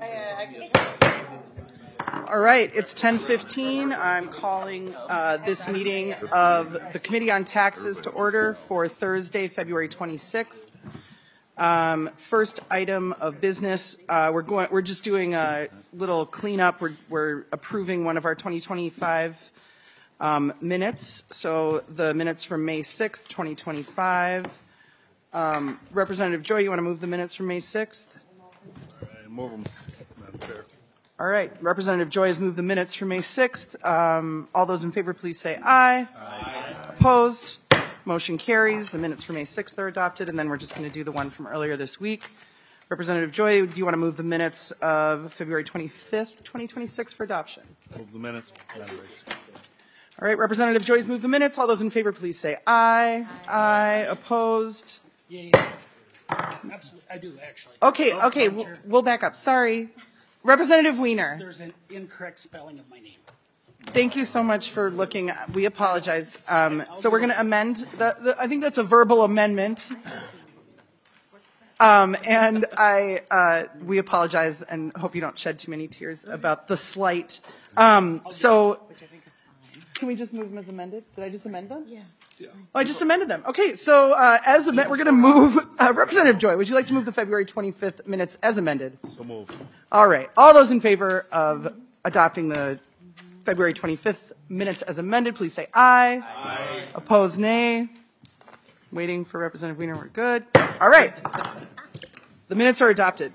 All right, it's 10:15. I'm calling this meeting of the Committee on Taxes to order for Thursday, February 26th. First item of business, we're just doing a little cleanup. We're approving one of our 2025 minutes. So the minutes from May 6th, 2025. Representative Joy, you want to move the minutes from May 6th? I move them, Madam Chair. All right. Representative Joy has moved the minutes for May 6th. All those in favor, please say aye. Aye. Opposed? Motion carries. The minutes for May 6th are adopted, and then we're just going to do the one from earlier this week. Representative Joy, do you want to move the minutes of February 25th, 2026 for adoption? Move the minutes, Madam Chair. All right. Representative Joy has moved the minutes. All those in favor, please say aye. Aye. Opposed? Yeah. Absolutely. I do, actually. Okay. We'll back up. Sorry. Representative Wiener. There's an incorrect spelling of my name. Thank you so much for looking. We apologize. So we're going to amend. I think that's a verbal amendment. And we apologize and hope you don't shed too many tears about the slight. So can we just move them as amended? Did I just amend them? Yeah. Oh, I just amended them. Okay, so as amended, we're going to move. Representative Joy, would you like to move the February 25th minutes as amended? So moved. All right. All those in favor of adopting the February 25th minutes as amended, please say aye. Aye. Opposed, nay. Waiting for Representative Wiener. We're good. All right. The minutes are adopted.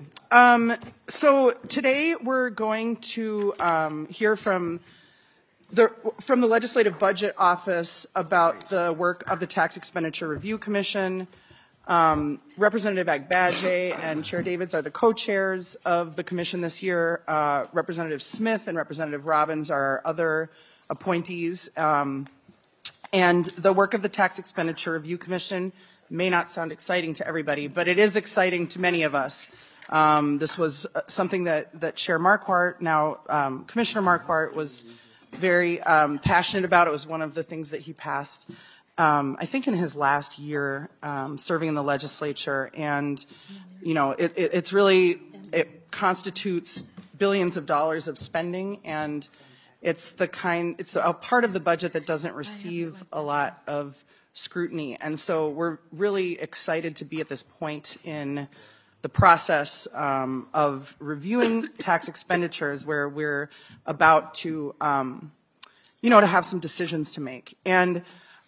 So today we're going to hear from the Legislative Budget Office about the work of the Tax Expenditure Review Commission. Representative Agbaje and Chair Davids are the co-chairs of the commission this year. Representative Smith and Representative Robbins are our other appointees. And the work of the Tax Expenditure Review Commission may not sound exciting to everybody, but it is exciting to many of us. This was something that Chair Marquardt, now Commissioner Marquardt, was very passionate about. It was one of the things that he passed, I think, in his last year serving in the legislature. And, you know, it constitutes billions of dollars of spending, and it's a part of the budget that doesn't receive a lot of scrutiny. And so we're really excited to be at this point in the process of reviewing tax expenditures where we're about to, to have some decisions to make. And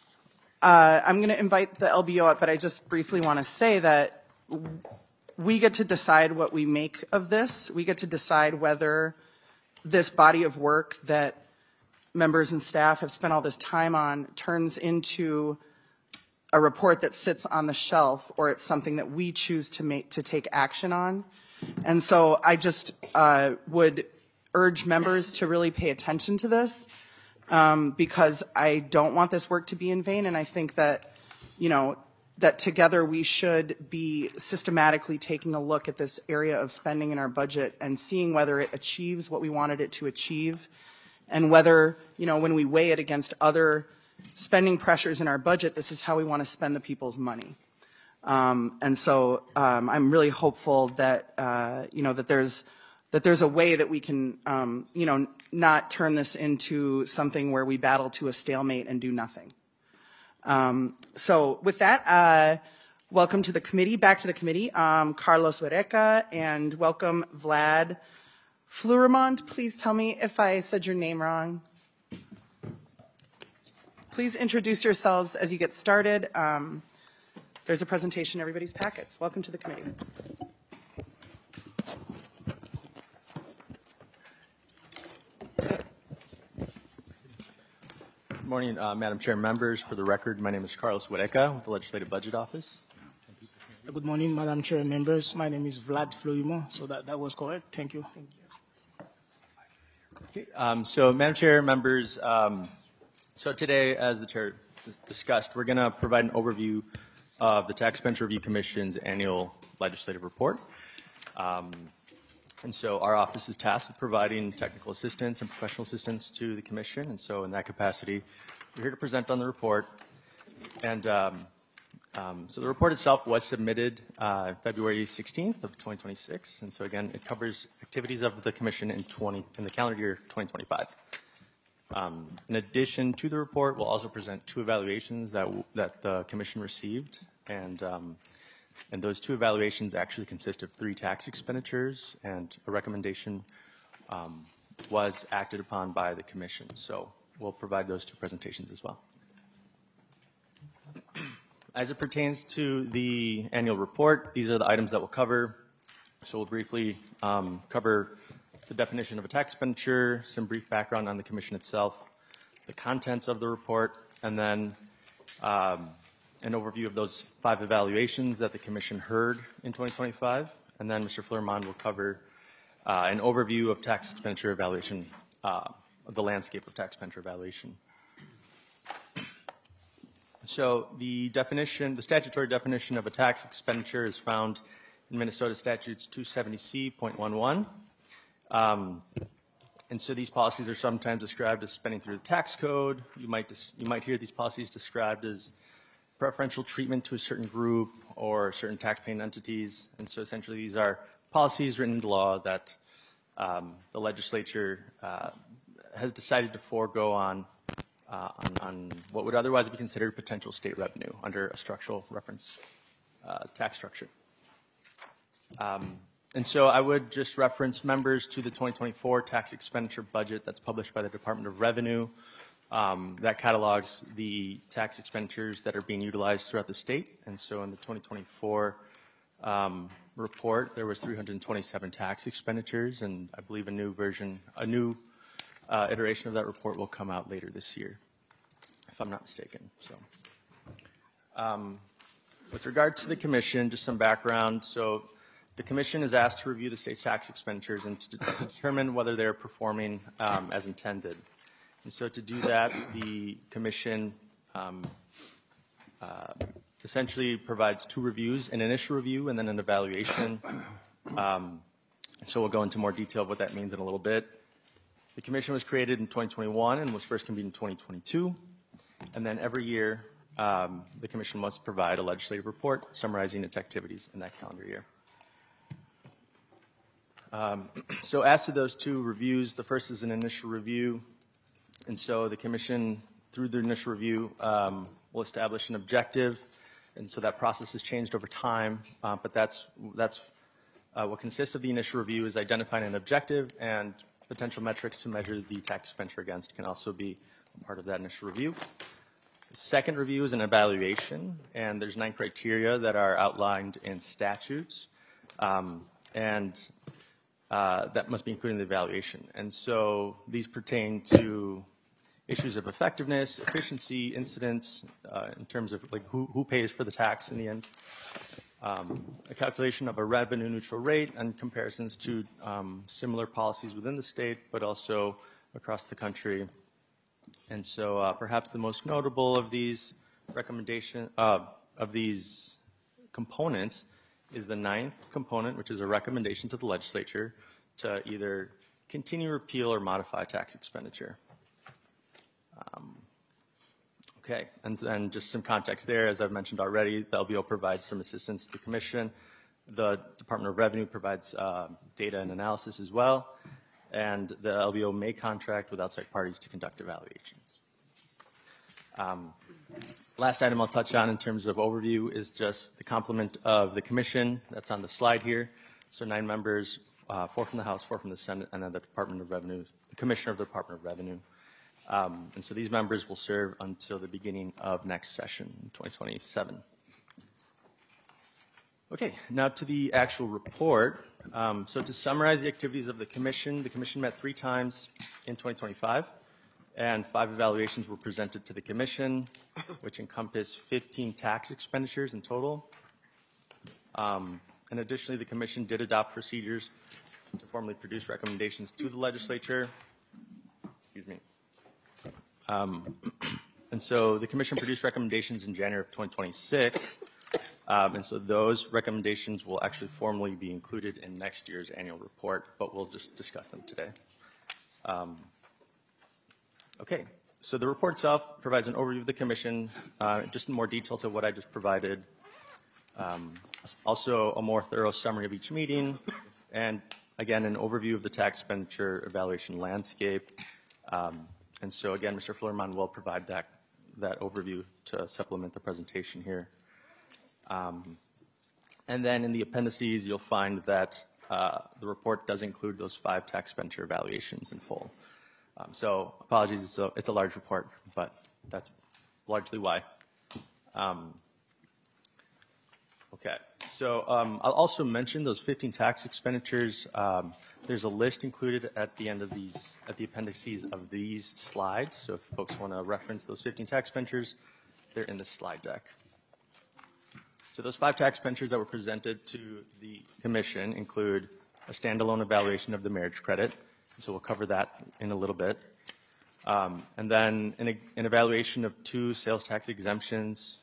I'm going to invite the LBO up, but I just briefly want to say that we get to decide what we make of this. We get to decide whether this body of work that members and staff have spent all this time on turns into a report that sits on the shelf, or it's something that we choose to take action on. And so I just would urge members to really pay attention to this, because I don't want this work to be in vain. And I think that, that together we should be systematically taking a look at this area of spending in our budget and seeing whether it achieves what we wanted it to achieve, and whether, when we weigh it against other spending pressures in our budget, this is how we want to spend the people's money. And so I'm really hopeful that, that there's a way that we can, not turn this into something where we battle to a stalemate and do nothing. So with that, welcome to the committee, back to the committee, Carlos Huereca, and welcome Vlad Fleurimont. Please tell me if I said your name wrong. Please introduce yourselves as you get started. There's a presentation in everybody's packets. Welcome to the committee. Good morning, Madam Chair and members. For the record, my name is Carlos Huereca with the Legislative Budget Office. Good morning, Madam Chair and members. My name is Vlad Fleurimont, so that was correct. Thank you. Okay, so Madam Chair and members, so today, as the Chair discussed, we're going to provide an overview of the Tax Expenditure Review Commission's annual legislative report. And so our office is tasked with providing technical assistance and professional assistance to the Commission. And so in that capacity, we're here to present on the report. And so the report itself was submitted February 16th of 2026. And so again, it covers activities of the Commission in the calendar year 2025. In addition to the report, we'll also present 2 evaluations that the Commission received, and those 2 evaluations actually consist of 3 tax expenditures, and a recommendation was acted upon by the Commission. So we'll provide those 2 presentations as well. As it pertains to the annual report, these are the items that we'll cover. So we'll briefly cover the definition of a tax expenditure, some brief background on the Commission itself, the contents of the report, and then an overview of those 5 evaluations that the Commission heard in 2025. And then Mr. Flourmont will cover an overview of tax expenditure evaluation, of the landscape of tax expenditure evaluation. So the definition, the statutory definition of a tax expenditure is found in Minnesota Statutes 270C.11. And so these policies are sometimes described as spending through the tax code. You might hear these policies described as preferential treatment to a certain group or certain tax-paying entities. And so essentially these are policies written into law that the legislature has decided to forego on what would otherwise be considered potential state revenue under a structural reference tax structure. And so I would just reference members to the 2024 tax expenditure budget that's published by the Department of Revenue that catalogs the tax expenditures that are being utilized throughout the state. And so in the 2024 report, there was 327 tax expenditures, and I believe a new iteration of that report will come out later this year, if I'm not mistaken. So, with regard to the Commission, just some background. So the Commission is asked to review the state's tax expenditures and to determine whether they're performing as intended. And so to do that, the Commission essentially provides 2 reviews, an initial review and then an evaluation. So we'll go into more detail of what that means in a little bit. The Commission was created in 2021 and was first convened in 2022. And then every year, the Commission must provide a legislative report summarizing its activities in that calendar year. So as to those 2 reviews, the first is an initial review. And so the Commission, through the initial review, will establish an objective. And so that process has changed over time. But that's what consists of the initial review is identifying an objective, and potential metrics to measure the tax expenditure against can also be a part of that initial review. The second review is an evaluation, and there's 9 criteria that are outlined in statutes. That must be included in the evaluation. And so these pertain to issues of effectiveness, efficiency, incidence, in terms of like who pays for the tax in the end, a calculation of a revenue neutral rate and comparisons to similar policies within the state, but also across the country. And so perhaps the most notable of these these components is the 9th component, which is a recommendation to the legislature to either continue, repeal, or modify tax expenditure. Okay, and then just some context there. As I've mentioned already, the LBO provides some assistance to the Commission. The Department of Revenue provides data and analysis as well. And the LBO may contract with outside parties to conduct evaluations. Last item I'll touch on in terms of overview is just the complement of the Commission that's on the slide here. So 9 members, 4 from the House, 4 from the Senate, and then the Department of Revenue, the Commissioner of the Department of Revenue. And so these members will serve until the beginning of next session, 2027. Okay, now to the actual report. So to summarize the activities of the Commission met 3 times in 2025, and 5 evaluations were presented to the Commission, which encompass 15 tax expenditures in total. And additionally, the Commission did adopt procedures to formally produce recommendations to the legislature. Excuse me. And so the Commission produced recommendations in January of 2026. And so those recommendations will actually formally be included in next year's annual report, but we'll just discuss them today. Okay, so the report itself provides an overview of the Commission, just in more detail to what I just provided. Also a more thorough summary of each meeting, and again, an overview of the tax expenditure evaluation landscape. And so again, Mr. Fleurimond will provide that overview to supplement the presentation here. And then in the appendices, you'll find that the report does include those 5 tax expenditure evaluations in full. So apologies, it's a large report, but that's largely why. Okay, so I'll also mention those 15 tax expenditures. There's a list included at the end of these, at the appendices of these slides. So if folks want to reference those 15 tax expenditures, they're in the slide deck. So those 5 tax expenditures that were presented to the commission include a standalone evaluation of the marriage credit. So we'll cover that in a little bit. And then an evaluation of 2 sales tax exemptions,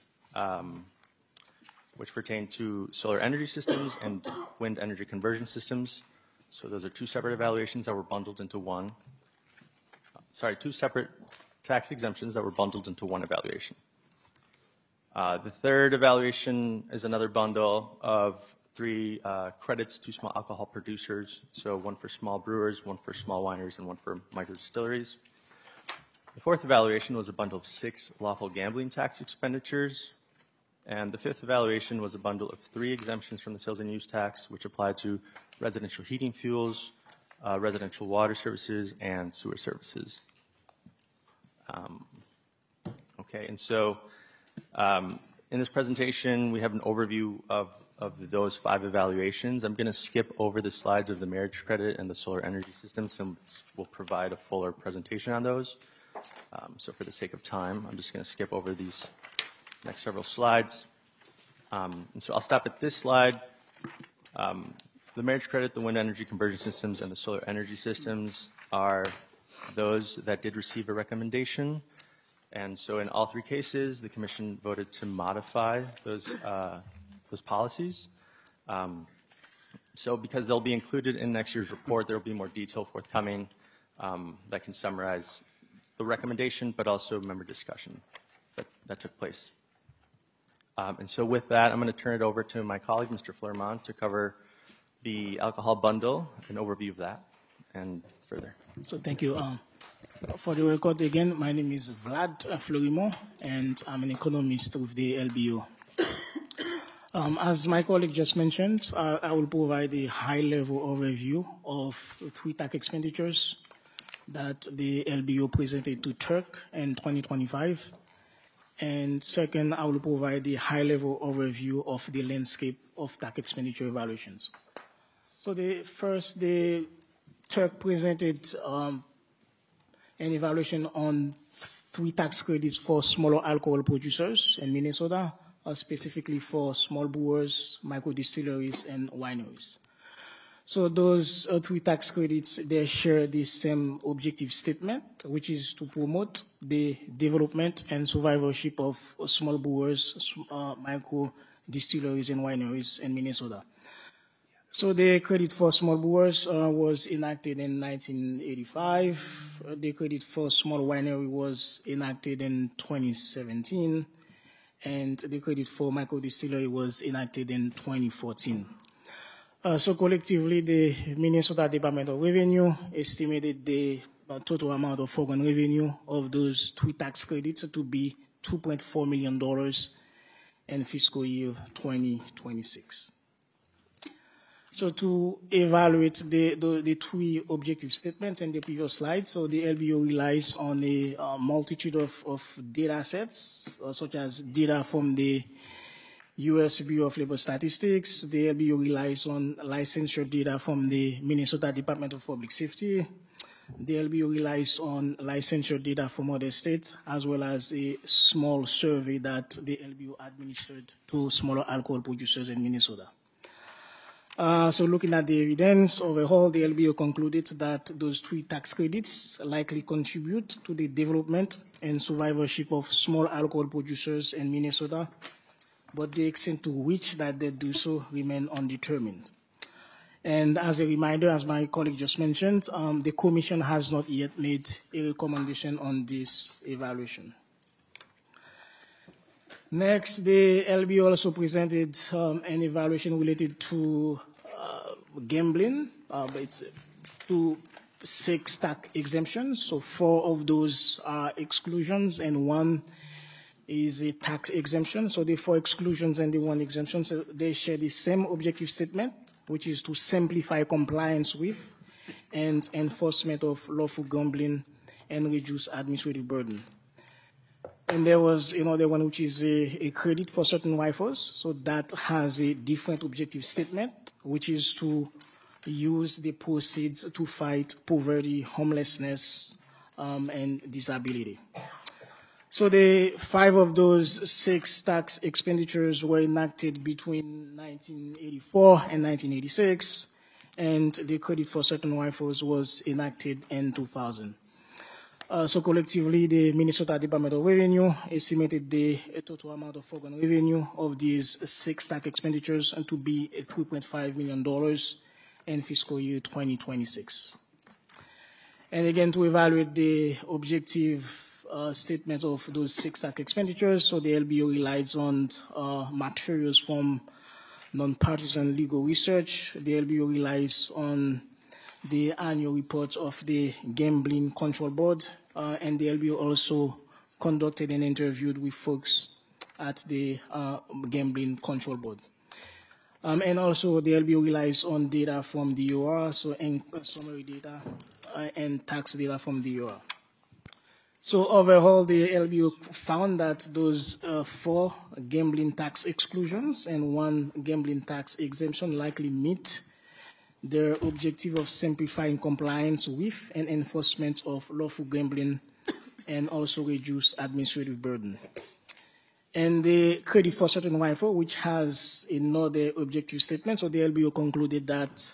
which pertain to solar energy systems and wind energy conversion systems. So those are 2 separate evaluations that were bundled into one. Sorry, 2 separate tax exemptions that were bundled into one evaluation. The third evaluation is another bundle of 3 credits to small alcohol producers. So 1 for small brewers, 1 for small wineries, and 1 for micro distilleries. The fourth evaluation was a bundle of 6 lawful gambling tax expenditures. And the fifth evaluation was a bundle of 3 exemptions from the sales and use tax, which apply to residential heating fuels, residential water services, and sewer services. Okay, and so in this presentation, we have an overview of those 5 evaluations. I'm going to skip over the slides of the marriage credit and the solar energy system, so we'll provide a fuller presentation on those. So for the sake of time, I'm just going to skip over these next several slides. And so I'll stop at this slide. The marriage credit, the wind energy conversion systems, and the solar energy systems are those that did receive a recommendation. And so in all 3 cases, the commission voted to modify those policies. So because they'll be included in next year's report, there will be more detail forthcoming that can summarize the recommendation, but also member discussion that took place. And so with that, I'm going to turn it over to my colleague, Mr. Fleurimond, to cover the alcohol bundle, an overview of that, and further. So thank you. For the record, again, my name is Vlad Fleurimond, and I'm an economist with the LBO. As my colleague just mentioned, I will provide a high-level overview of 3 tax expenditures that the LBO presented to TURC in 2025. And second, I will provide a high-level overview of the landscape of tax expenditure evaluations. So the TURC presented an evaluation on 3 tax credits for smaller alcohol producers in Minnesota, specifically for small brewers, micro distilleries, and wineries. So those 3 tax credits, they share the same objective statement, which is to promote the development and survivorship of small brewers, micro distilleries, and wineries in Minnesota. So the credit for small brewers was enacted in 1985. The credit for small winery was enacted in 2017. And the credit for micro distillery was enacted in 2014. So collectively, the Minnesota Department of Revenue estimated the total amount of foregone revenue of those 3 tax credits to be $2.4 million in fiscal year 2026. So to evaluate the 3 objective statements in the previous slide, so the LBO relies on a multitude of data sets, such as data from the U.S. Bureau of Labor Statistics. The LBO relies on licensure data from the Minnesota Department of Public Safety. The LBO relies on licensure data from other states, as well as a small survey that the LBO administered to smaller alcohol producers in Minnesota. So looking at the evidence overall, the LBO concluded that those 3 tax credits likely contribute to the development and survivorship of small alcohol producers in Minnesota, but the extent to which that they do so remain undetermined. And as a reminder, as my colleague just mentioned, the Commission has not yet made a recommendation on this evaluation. Next, the LBO also presented an evaluation related to gambling but it's to 6 tax exemptions. So 4 of those are exclusions and 1 is a tax exemption. So the 4 exclusions and the 1 exemption, so they share the same objective statement, which is to simplify compliance with and enforcement of lawful gambling and reduce administrative burden. And there was another one, which is a credit for certain WIFOs. So that has a different objective statement, which is to use the proceeds to fight poverty, homelessness, and disability. So the 5 of those 6 tax expenditures were enacted between 1984 and 1986, and the credit for certain WIFOs was enacted in 2000. So collectively, the Minnesota Department of Revenue estimated the total amount of foregone revenue of these 6 tax expenditures to be $3.5 million in fiscal year 2026. And again, to evaluate the objective statement of those 6 tax expenditures, so the LBO relies on materials from nonpartisan legal research. The LBO relies on the annual reports of the Gambling Control Board, and the LBO also conducted and interviewed with folks at the Gambling Control Board. And also the LBO relies on data from the DOR, so summary data and tax data from the DOR. So overall, the LBO found that those 4 gambling tax exclusions and 1 gambling tax exemption likely meet their objective of simplifying compliance with and enforcement of lawful gambling and also reduce administrative burden. And the credit for certain WIFO, which has another objective statement, so the LBO concluded that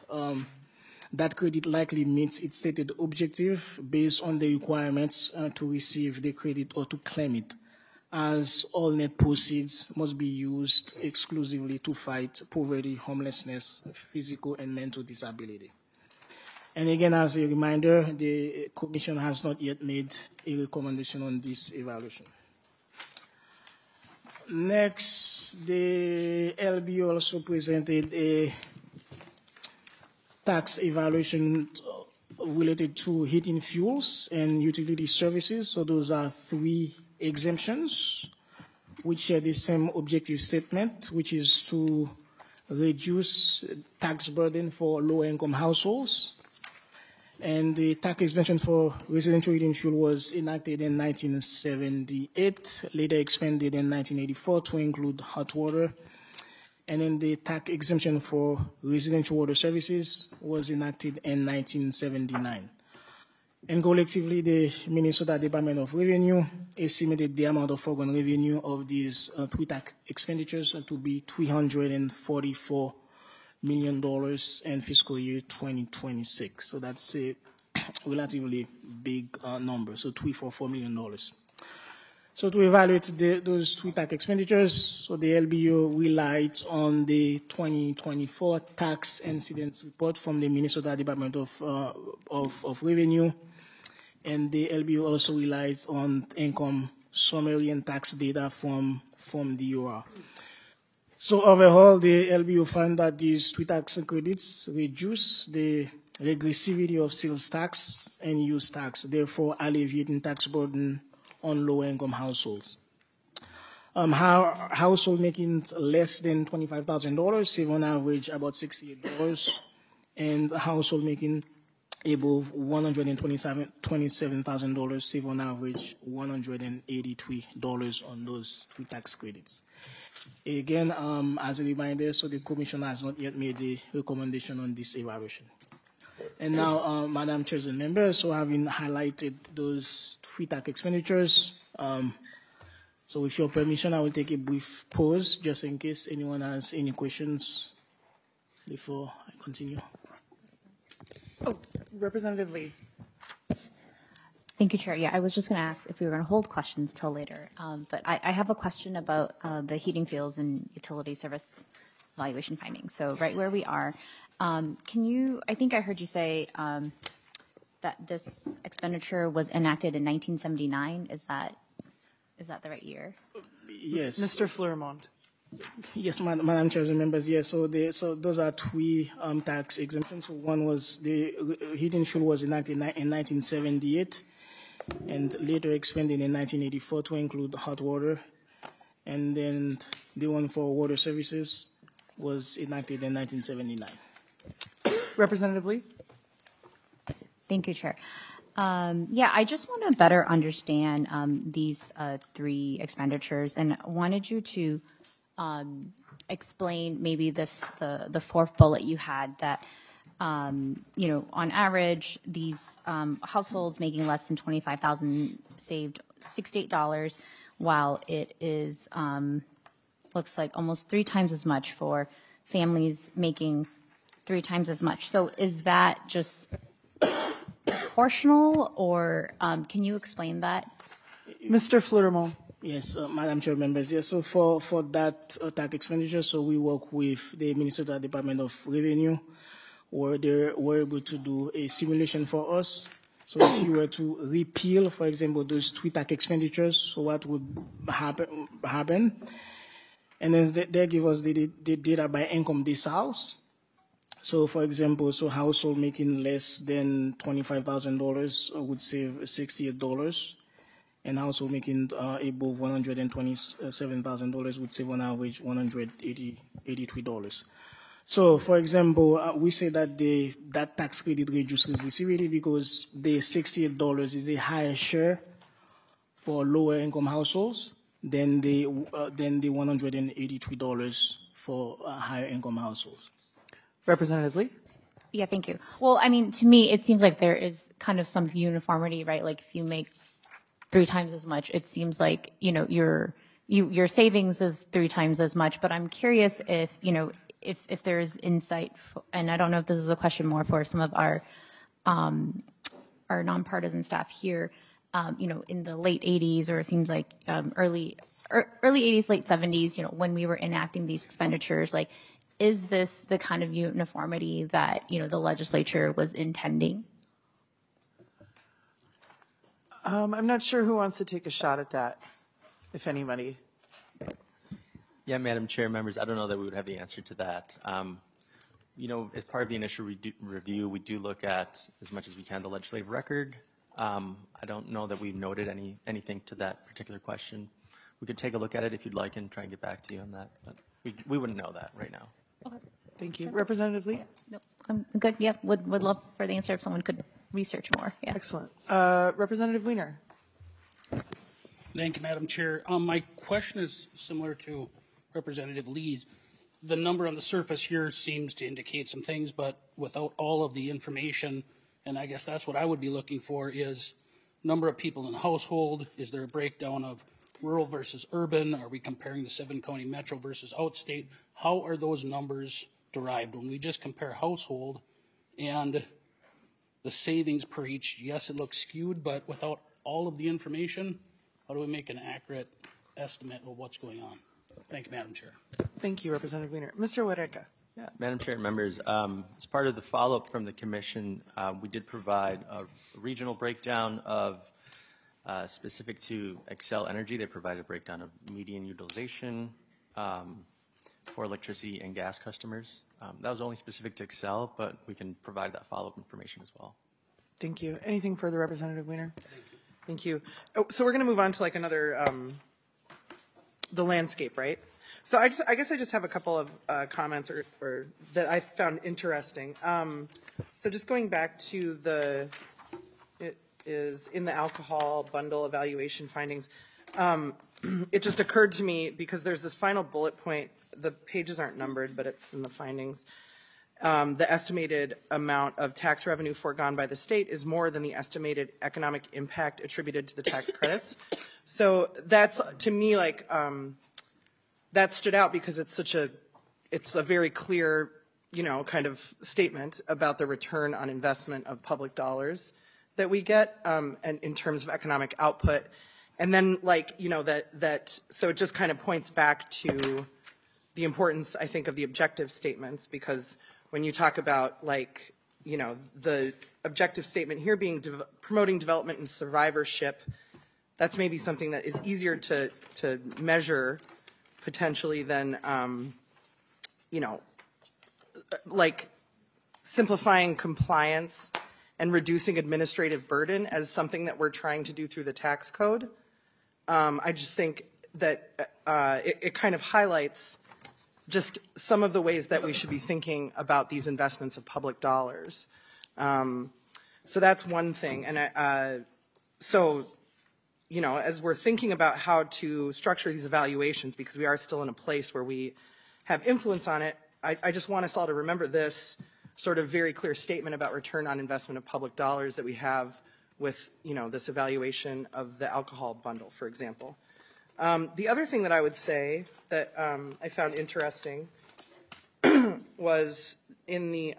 that credit likely meets its stated objective based on the requirements to receive the credit or to claim it, as all net proceeds must be used exclusively to fight poverty, homelessness, physical and mental disability. And again, as a reminder, the Commission has not yet made a recommendation on this evaluation. Next, the LBO also presented a tax evaluation related to heating fuels and utility services. So those are 3 exemptions which share the same objective statement, which is to reduce tax burden for low-income households. And the tax exemption for residential heating fuel was enacted in 1978, later expanded in 1984 to include hot water. And then the tax exemption for residential water services was enacted in 1979. And collectively, the Minnesota Department of Revenue estimated the amount of foregone revenue of these 3 tax expenditures to be $344 million in fiscal year 2026. So that's a relatively big number, so $344 million. So to evaluate those 3 tax expenditures, so the LBO relied on the 2024 tax incidence report from the Minnesota Department of Revenue, and the LBO also relies on income summary and tax data from the DOR. So overall, the LBO found that these 3 tax credits reduce the regressivity of sales tax and use tax, therefore alleviating tax burden on low-income households. Household making less than $25,000 save on average about $68, and household making above $127,000 save on average $183 on those 3 tax credits. Again, as a reminder, so the Commission has not yet made a recommendation on this evaluation. And now, Madam Chair and members, so having highlighted those 3 tax expenditures, so with your permission, I will take a brief pause just in case anyone has any questions before I continue. Oh, Representative Lee. Thank you, Chair. Yeah, I was just going to ask if we were going to hold questions till later, but I have a question about the heating fuels and utility service valuation findings. So right where we are, can you, I think I heard you say that this expenditure was enacted in 1979. Is that the right year? Yes. Mr. Fleurimond. Yes, Madam Chair and members. Yes, so those are three tax exemptions. So one was the heating fuel was enacted in 1978, and later expanded in 1984 to include hot water, and then the one for water services was enacted in 1979. Representative Lee? Thank you, Chair. Yeah, I just want to better understand these three expenditures, and wanted you to explain maybe the fourth bullet you had that, you know, on average, these households making less than $25,000 saved $68, while it is looks like almost 3 times as much for families making 3 times as much. So is that just proportional, or can you explain that? Mr. Fleurimont? Yes, Madam Chair, members. Yes, so for that tax expenditure, so we work with the Minnesota Department of Revenue, where they were able to do a simulation for us. So if you were to repeal, for example, those 3 tax expenditures, so what would happen? And then they give us the data by income deciles. So, for example, so household making less than $25,000 would save $68, and household making above $127,000 would save on average $183. So, for example, we say that that tax credit reduces regressivity because the $68 is a higher share for lower income households than the $183 for higher income households. Representative Lee? Yeah, thank you. Well, I mean, to me, it seems like there is kind of some uniformity, right? Like if you make 3 times as much, it seems like, you know, your savings is 3 times as much. But I'm curious if, you know, if there's insight, and I don't know if this is a question more for some of our nonpartisan staff here, you know, in the late 80s, or it seems like early 80s, late 70s, you know, when we were enacting these expenditures, like, is this the kind of uniformity that, you know, the legislature was intending? I'm not sure who wants to take a shot at that, if anybody. Yeah, Madam Chair, members, I don't know that we would have the answer to that. You know, as part of the initial review, we do look at, as much as we can, the legislative record. I don't know that we've noted anything to that particular question. We could take a look at it if you'd like and try and get back to you on that, but we wouldn't know that right now. Okay. Thank you. Representative Lee? No, I'm good. Yeah, would love for the answer if someone could research more. Yeah. Excellent. Representative Wiener? Thank you, Madam Chair. My question is similar to Representative Lee's. The number on the surface here seems to indicate some things, but without all of the information, and I guess that's what I would be looking for, is number of people in a household. Is there a breakdown of rural versus urban? Are we comparing the 7-county metro versus outstate? How are those numbers derived? When we just compare household and the savings per each, yes, it looks skewed, but without all of the information, how do we make an accurate estimate of what's going on? Thank you, Madam Chair. Thank you, Representative Wiener. Mr. Huerta? Yeah, Madam Chair, members, as part of the follow-up from the Commission, we did provide a regional breakdown of specific to Xcel Energy. They provided a breakdown of median utilization for electricity and gas customers. That was only specific to Xcel, but we can provide that follow-up information as well. Thank you. Anything further, Representative Wiener? Thank you. Oh, so we're going to move on to like another, the landscape, right? So I guess I just have a couple of comments or that I found interesting. So just going back to it is in the alcohol bundle evaluation findings. It just occurred to me because there's this final bullet point. The pages aren't numbered, but it's in the findings. The estimated amount of tax revenue foregone by the state is more than the estimated economic impact attributed to the tax credits. So that's, to me, like, that stood out because it's a very clear, you know, kind of statement about the return on investment of public dollars that we get, and in terms of economic output. And then, like, you know, so it just kind of points back to the importance, I think, of the objective statements, because when you talk about, like, you know, the objective statement here being promoting development and survivorship, that's maybe something that is easier to measure potentially then, like simplifying compliance and reducing administrative burden as something that we're trying to do through the tax code. I just think that it kind of highlights just some of the ways that we should be thinking about these investments of public dollars. So that's one thing. And so, as we're thinking about how to structure these evaluations, because we are still in a place where we have influence on it, I just want us all to remember this sort of very clear statement about return on investment of public dollars that we have with, this evaluation of the alcohol bundle, for example. The other thing that I would say that I found interesting was in the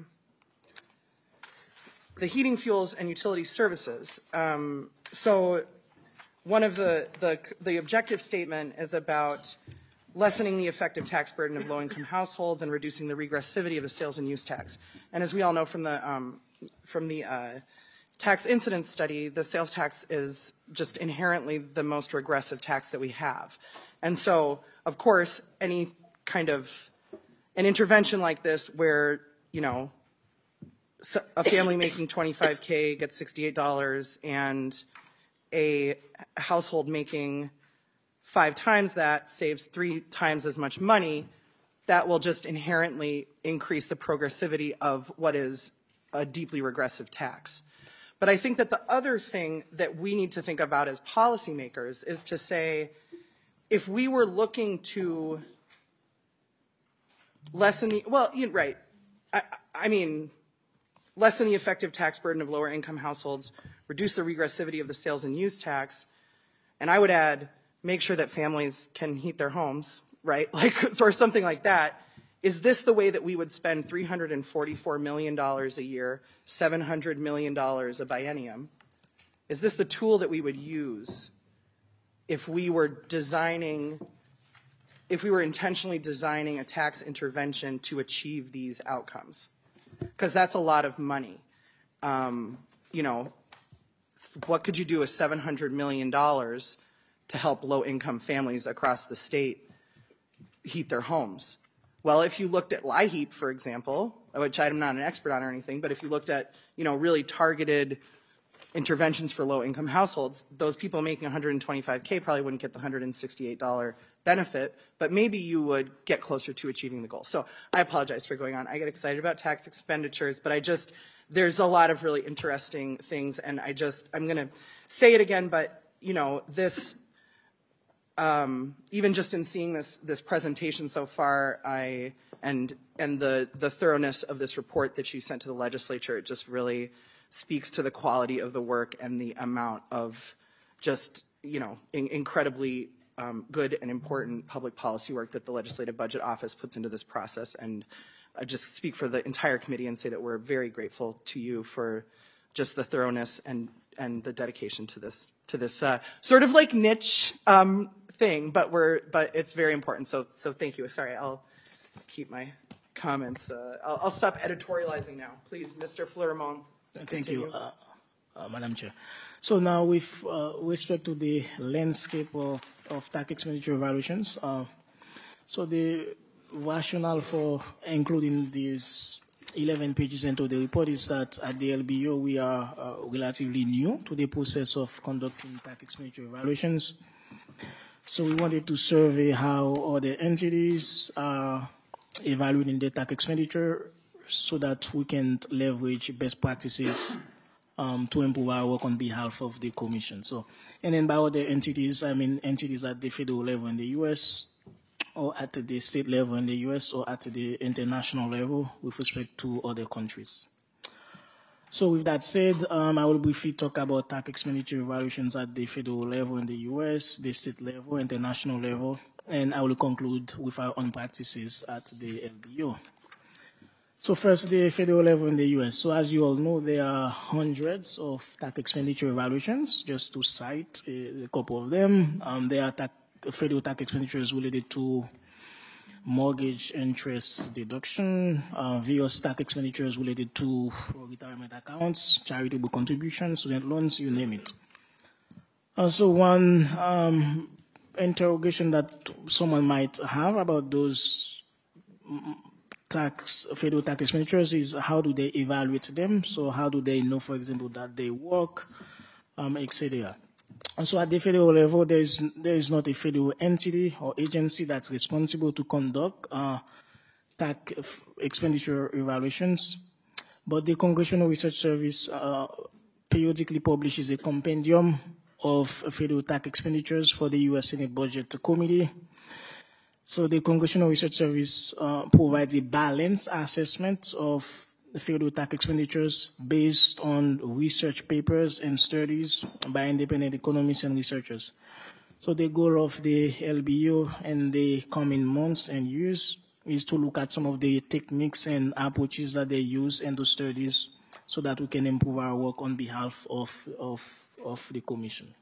heating fuels and utility services. So one of the objective statement is about lessening the effective tax burden of low-income households and reducing the regressivity of the sales and use tax. And as we all know from the tax incidence study, the sales tax is just inherently the most regressive tax that we have. And so, of course, any kind of an intervention like this where, a family making $25K gets $68 and a household making 5 times that saves 3 times as much money, that will just inherently increase the progressivity of what is a deeply regressive tax. But I think that the other thing that we need to think about as policymakers is to say, if we were looking to lessen the, lessen the effective tax burden of lower income households, reduce the regressivity of the sales and use tax, and I would add, make sure that families can heat their homes, right? Or something like that. Is this the way that we would spend $344 million a year, $700 million a biennium? Is this the tool that we would use if we were intentionally designing a tax intervention to achieve these outcomes? Because that's a lot of money. What could you do with $700 million to help low-income families across the state heat their homes? Well, if you looked at LIHEAP, for example, which I'm not an expert on or anything, but if you looked at, really targeted interventions for low-income households, those people making $125K probably wouldn't get the $168 benefit, but maybe you would get closer to achieving the goal. So I apologize for going on. I get excited about tax expenditures, but there's a lot of really interesting things, and I'm going to say it again, but, this, even just in seeing this presentation so far, and the thoroughness of this report that you sent to the legislature, it just really speaks to the quality of the work and the amount of just, incredibly good and important public policy work that the Legislative Budget Office puts into this process. And I just speak for the entire committee and say that we're very grateful to you for just the thoroughness and the dedication to this sort of like niche thing, but it's very important. So thank you. Sorry, I'll keep my comments. I'll stop editorializing now. Please, Mr. Fleurimont. Thank you, Madam Chair. So now with respect to the landscape of tax expenditure evaluations, so the rationale for including these 11 pages into the report is that at the LBO we are relatively new to the process of conducting tax expenditure evaluations. So we wanted to survey how other entities are evaluating their tax expenditure so that we can leverage best practices to improve our work on behalf of the Commission. So, and then by other entities, I mean entities at the federal level in the U.S., or at the state level in the U.S., or at the international level with respect to other countries. So with that said, I will briefly talk about tax expenditure evaluations at the federal level in the U.S., the state level, international level, and I will conclude with our own practices at the LBO. So first, the federal level in the U.S. So as you all know, there are hundreds of tax expenditure evaluations. Just to cite a couple of them, there are federal tax expenditures related to mortgage interest deduction, various tax expenditures related to retirement accounts, charitable contributions, student loans, you name it. Also, one interrogation that someone might have about those federal tax expenditures is how do they evaluate them? So how do they know, for example, that they work, etc. And so at the federal level, there is not a federal entity or agency that's responsible to conduct tax expenditure evaluations, but the Congressional Research Service periodically publishes a compendium of federal tax expenditures for the U.S. Senate Budget Committee. So the Congressional Research Service provides a balanced assessment of the federal tax expenditures based on research papers and studies by independent economists and researchers. So the goal of the LBO in the coming months and years is to look at some of the techniques and approaches that they use in those studies so that we can improve our work on behalf of the Commission.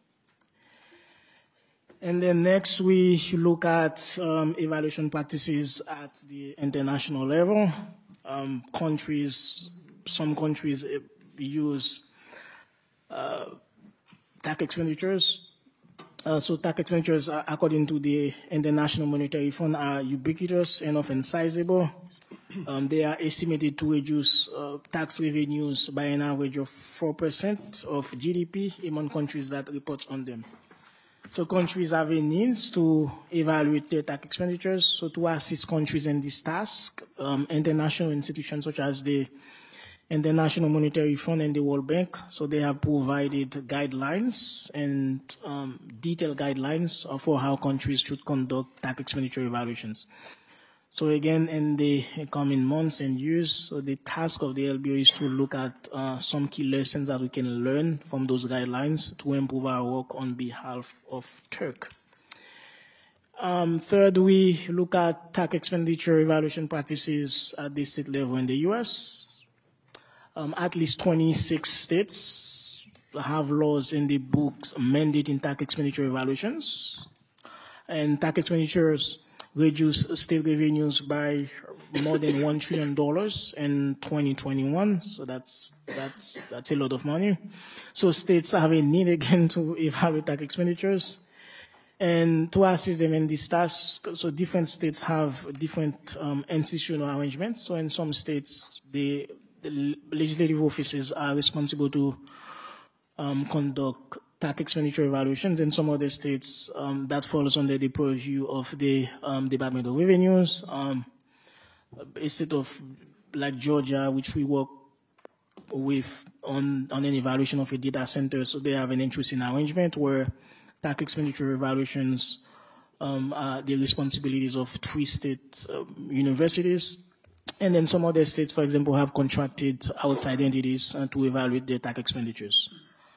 And then next, we should look at evaluation practices at the international level. Some countries use tax expenditures. So tax expenditures, according to the International Monetary Fund, are ubiquitous and often sizable. They are estimated to reduce tax revenues by an average of 4% of GDP among countries that report on them. So countries have a needs to evaluate their tax expenditures. So to assist countries in this task, international institutions such as the International Monetary Fund and the World Bank, so they have provided guidelines and detailed guidelines for how countries should conduct tax expenditure evaluations. So again, in the coming months and years, so the task of the LBO is to look at some key lessons that we can learn from those guidelines to improve our work on behalf of Turk. Third, we look at tax expenditure evaluation practices at the state level in the U.S. At least 26 states have laws in the books mandating tax expenditure evaluations, and tax expenditures reduce state revenues by more than $1 trillion in 2021. So that's a lot of money. So states have a need again to evaluate tax expenditures and to assist them in this task. So different states have different institutional arrangements. So in some states, the legislative offices are responsible to conduct tax expenditure evaluations. In some other states, that falls under the purview of the Department of Revenues. A state of like Georgia, which we work with on an evaluation of a data center, so they have an interesting arrangement where tax expenditure evaluations are the responsibilities of 3 state universities. And then some other states, for example, have contracted outside entities to evaluate their tax expenditures.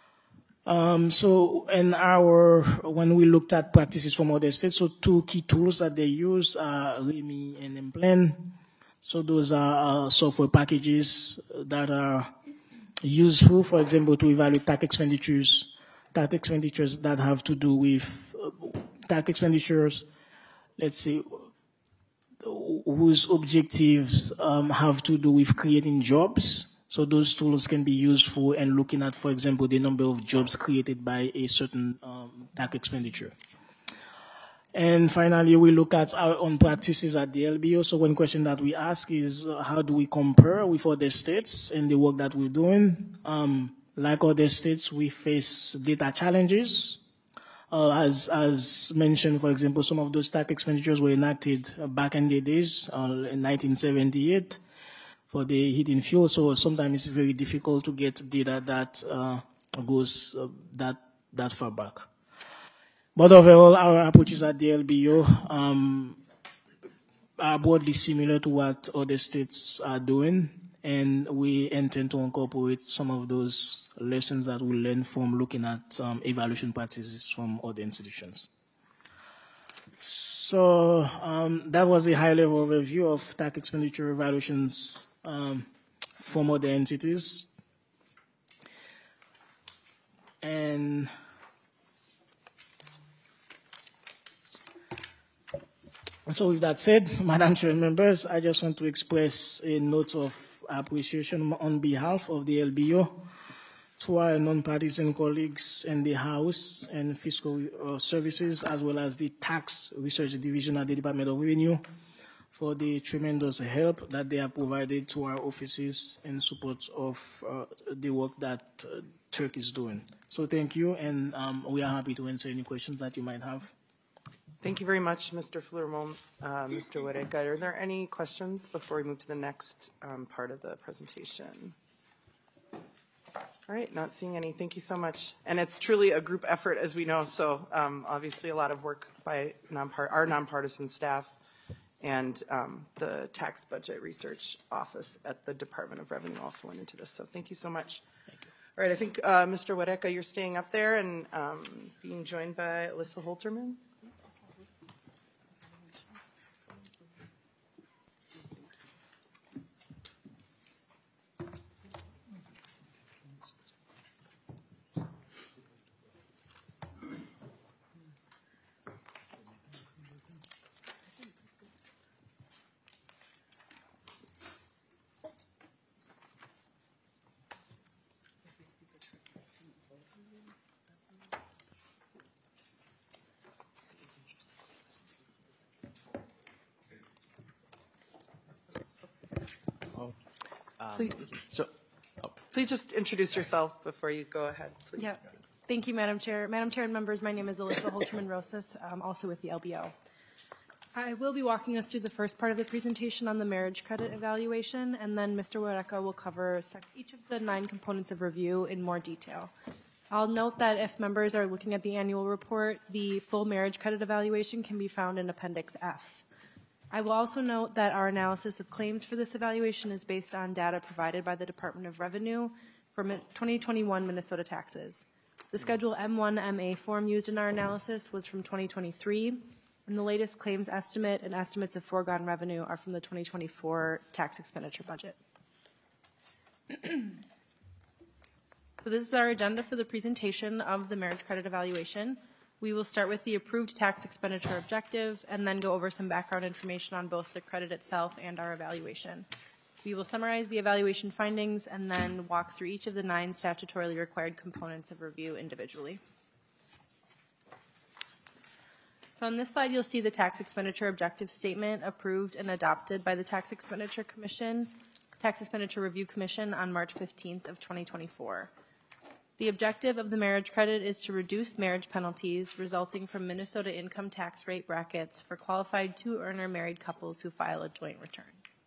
So when we looked at practices from other states, so 2 key tools that they use are REMI and Implan. So those are software packages that are useful, for example, to evaluate tax expenditures that have to do with tax expenditures, let's say, whose objectives have to do with creating jobs. So those tools can be useful in looking at, for example, the number of jobs created by a certain tax expenditure. And finally, we look at our own practices at the LBO. So one question that we ask is, how do we compare with other states in the work that we're doing? Like other states, we face data challenges. As mentioned, for example, some of those tax expenditures were enacted back in the days, in 1978. For the heating fuel, so sometimes it's very difficult to get data that goes that far back. But overall, our approaches at the LBO are broadly similar to what other states are doing, and we intend to incorporate some of those lessons that we learn from looking at evaluation practices from other institutions. So that was a high-level review of tax expenditure evaluations from other entities. And so with that said, Madam Chair and members, I just want to express a note of appreciation on behalf of the LBO to our non-partisan colleagues in the House and Fiscal Services, as well as the Tax Research Division at the Department of Revenue, for the tremendous help that they have provided to our offices in support of the work that Turk is doing. So thank you, and we are happy to answer any questions that you might have. Thank you very much, Mr. Fleurimont. Mr. Whittaker, are there any questions before we move to the next part of the presentation? All right, not seeing any. Thank you so much. And it's truly a group effort, as we know, so obviously a lot of work by our nonpartisan staff and the Tax Budget Research Office at the Department of Revenue also went into this. So thank you so much. Thank you. All right, I think, Mr. Whittaker, you're staying up there and being joined by Alyssa Holterman. Please just introduce yourself before you go ahead, please. Yeah. Thank you, Madam Chair. Madam Chair and members, my name is Alyssa Holterman-Rosas, also with the LBO. I will be walking us through the first part of the presentation on the marriage credit evaluation, and then Mr. Whittaker will cover each of the 9 components of review in more detail. I'll note that if members are looking at the annual report, the full marriage credit evaluation can be found in Appendix F. I will also note that our analysis of claims for this evaluation is based on data provided by the Department of Revenue for 2021 Minnesota taxes. The Schedule M1MA form used in our analysis was from 2023, and the latest claims estimate and estimates of foregone revenue are from the 2024 tax expenditure budget. So this is our agenda for the presentation of the marriage credit evaluation. We will start with the approved tax expenditure objective and then go over some background information on both the credit itself and our evaluation. We will summarize the evaluation findings and then walk through each of the 9 statutorily required components of review individually. So on this slide, you'll see the tax expenditure objective statement approved and adopted by the Tax Expenditure Review Commission on March 15th of 2024. The objective of the marriage credit is to reduce marriage penalties resulting from Minnesota income tax rate brackets for qualified 2-earner married couples who file a joint return.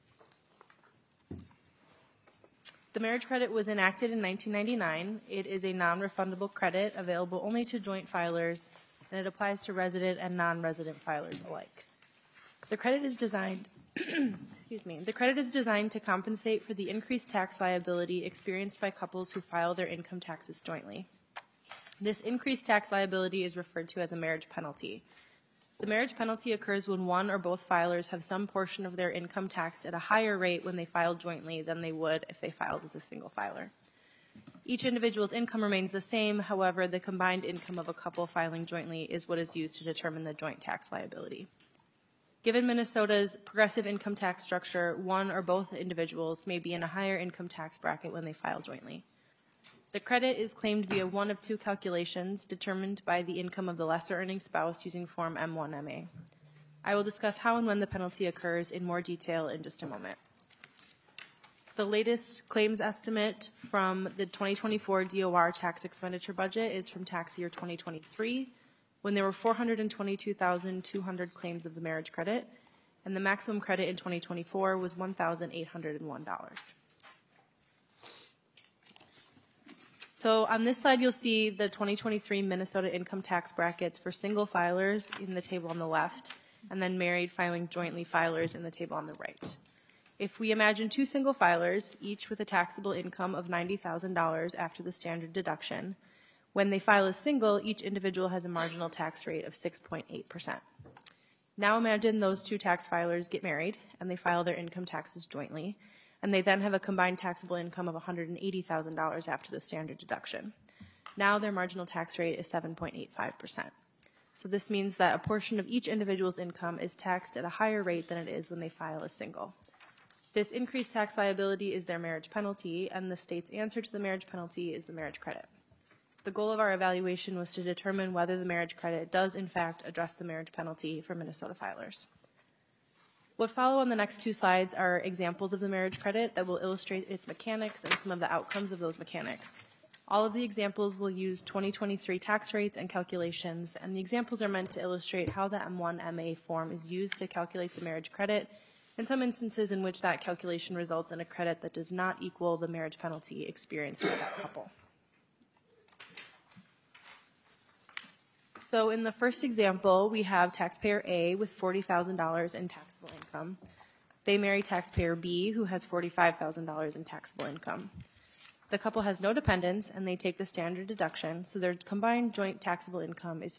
The marriage credit was enacted in 1999. It is a non-refundable credit available only to joint filers, and it applies to resident and non-resident filers alike. The credit is designed The credit is designed to compensate for the increased tax liability experienced by couples who file their income taxes jointly. This increased tax liability is referred to as a marriage penalty. The marriage penalty occurs when one or both filers have some portion of their income taxed at a higher rate when they file jointly than they would if they filed as a single filer. Each individual's income remains the same, however, the combined income of a couple filing jointly is what is used to determine the joint tax liability. Given Minnesota's progressive income tax structure, one or both individuals may be in a higher income tax bracket when they file jointly. The credit is claimed via one of 2 calculations determined by the income of the lesser earning spouse using Form M1MA. I will discuss how and when the penalty occurs in more detail in just a moment. The latest claims estimate from the 2024 DOR tax expenditure budget is from tax year 2023, when there were 422,200 claims of the marriage credit, and the maximum credit in 2024 was $1,801. So on this slide, you'll see the 2023 Minnesota income tax brackets for single filers in the table on the left, and then married filing jointly filers in the table on the right. If we imagine 2 single filers, each with a taxable income of $90,000 after the standard deduction, when they file as single, each individual has a marginal tax rate of 6.8%. Now imagine those 2 tax filers get married and they file their income taxes jointly, and they then have a combined taxable income of $180,000 after the standard deduction. Now their marginal tax rate is 7.85%. So this means that a portion of each individual's income is taxed at a higher rate than it is when they file as single. This increased tax liability is their marriage penalty, and the state's answer to the marriage penalty is the marriage credit. The goal of our evaluation was to determine whether the marriage credit does, in fact, address the marriage penalty for Minnesota filers. What follow on the next two slides are examples of the marriage credit that will illustrate its mechanics and some of the outcomes of those mechanics. All of the examples will use 2023 tax rates and calculations, and the examples are meant to illustrate how the M1MA form is used to calculate the marriage credit, and some instances in which that calculation results in a credit that does not equal the marriage penalty experienced by that couple. So in the first example, we have taxpayer A with $40,000 in taxable income. They marry taxpayer B, who has $45,000 in taxable income. The couple has no dependents, and they take the standard deduction, so their combined joint taxable income is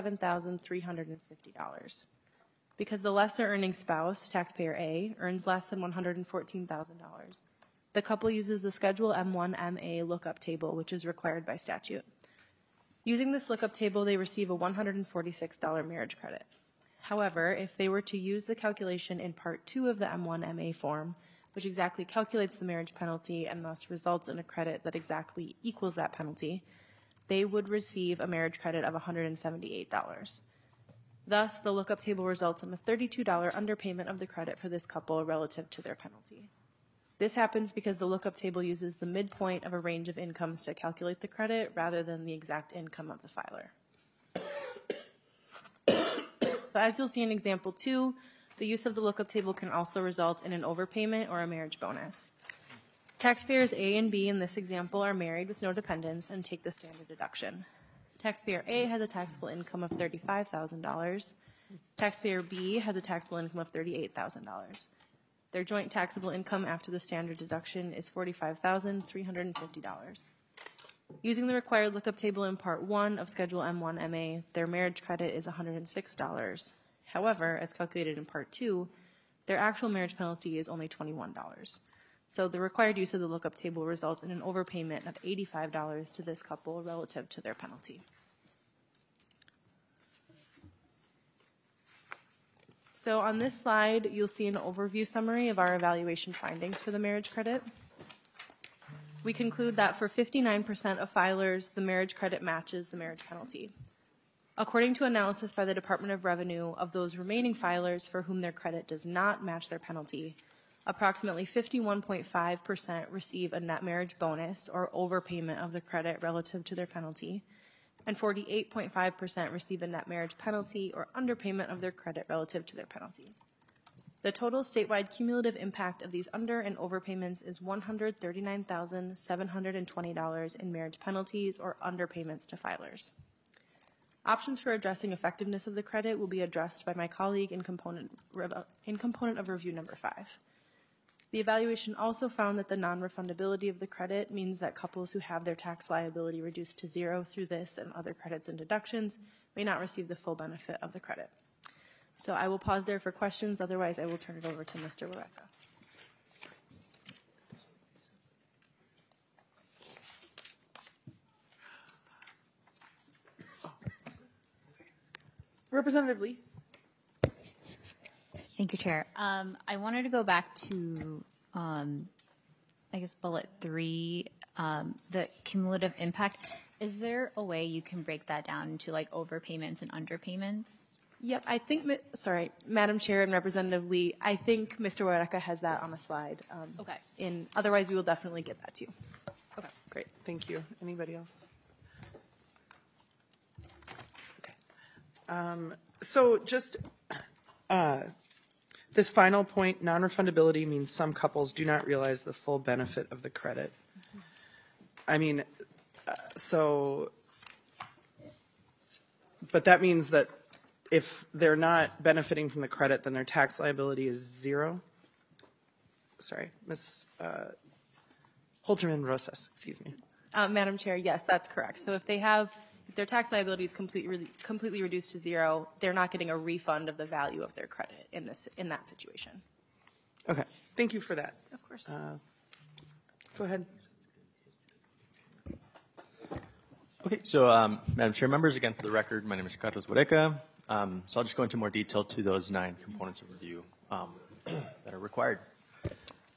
$57,350. Because the lesser earning spouse, taxpayer A, earns less than $114,000, the couple uses the Schedule M1MA lookup table, which is required by statute. Using this lookup table, they receive a $146 marriage credit. However, if they were to use the calculation in Part 2 of the M1MA form, which exactly calculates the marriage penalty and thus results in a credit that exactly equals that penalty, they would receive a marriage credit of $178. Thus, the lookup table results in a $32 underpayment of the credit for this couple relative to their penalty. This happens because the lookup table uses the midpoint of a range of incomes to calculate the credit rather than the exact income of the filer. So as you'll see in example 2, the use of the lookup table can also result in an overpayment or a marriage bonus. Taxpayers A and B in this example are married with no dependents and take the standard deduction. Taxpayer A has a taxable income of $35,000. Taxpayer B has a taxable income of $38,000. Their joint taxable income after the standard deduction is $45,350. Using the required lookup table in Part 1 of Schedule M1MA, their marriage credit is $106. However, as calculated in Part 2, their actual marriage penalty is only $21. So the required use of the lookup table results in an overpayment of $85 to this couple relative to their penalty. So on this slide, you'll see an overview summary of our evaluation findings for the marriage credit. We conclude that for 59% of filers, the marriage credit matches the marriage penalty. According to analysis by the Department of Revenue of those remaining filers for whom their credit does not match their penalty, approximately 51.5% receive a net marriage bonus or overpayment of the credit relative to their penalty, and 48.5% receive a net marriage penalty or underpayment of their credit relative to their penalty. The total statewide cumulative impact of these under and overpayments is $139,720 in marriage penalties or underpayments to filers. Options for addressing effectiveness of the credit will be addressed by my colleague in component of review number 5. The evaluation also found that the non-refundability of the credit means that couples who have their tax liability reduced to zero through this and other credits and deductions may not receive the full benefit of the credit. So I will pause there for questions. Otherwise, I will turn it over to Mr. Wareka. Representative Lee. Thank you, Chair. I wanted to go back to, I guess, bullet 3, the cumulative impact. Is there a way you can break that down into like overpayments and underpayments? Yep, I think, sorry, Madam Chair and Representative Lee, I think Mr. Wareka has that on a slide. Okay. Otherwise, we will definitely get that to you. Okay, great. Thank you. Anybody else? Okay. So just this final point, non-refundability means some couples do not realize the full benefit of the credit. Mm-hmm. I mean, but that means that if they're not benefiting from the credit, then their tax liability is zero. Sorry, Ms. Holterman Rosas, excuse me. Madam Chair, yes, that's correct. So if their tax liability is completely reduced to zero, they're not getting a refund of the value of their credit in that situation. Okay, thank you for that. Of course. Go ahead. Okay, so Madam Chair, members, again for the record, my name is Carlos Wareka. So I'll just go into more detail to those 9 components of review that are required.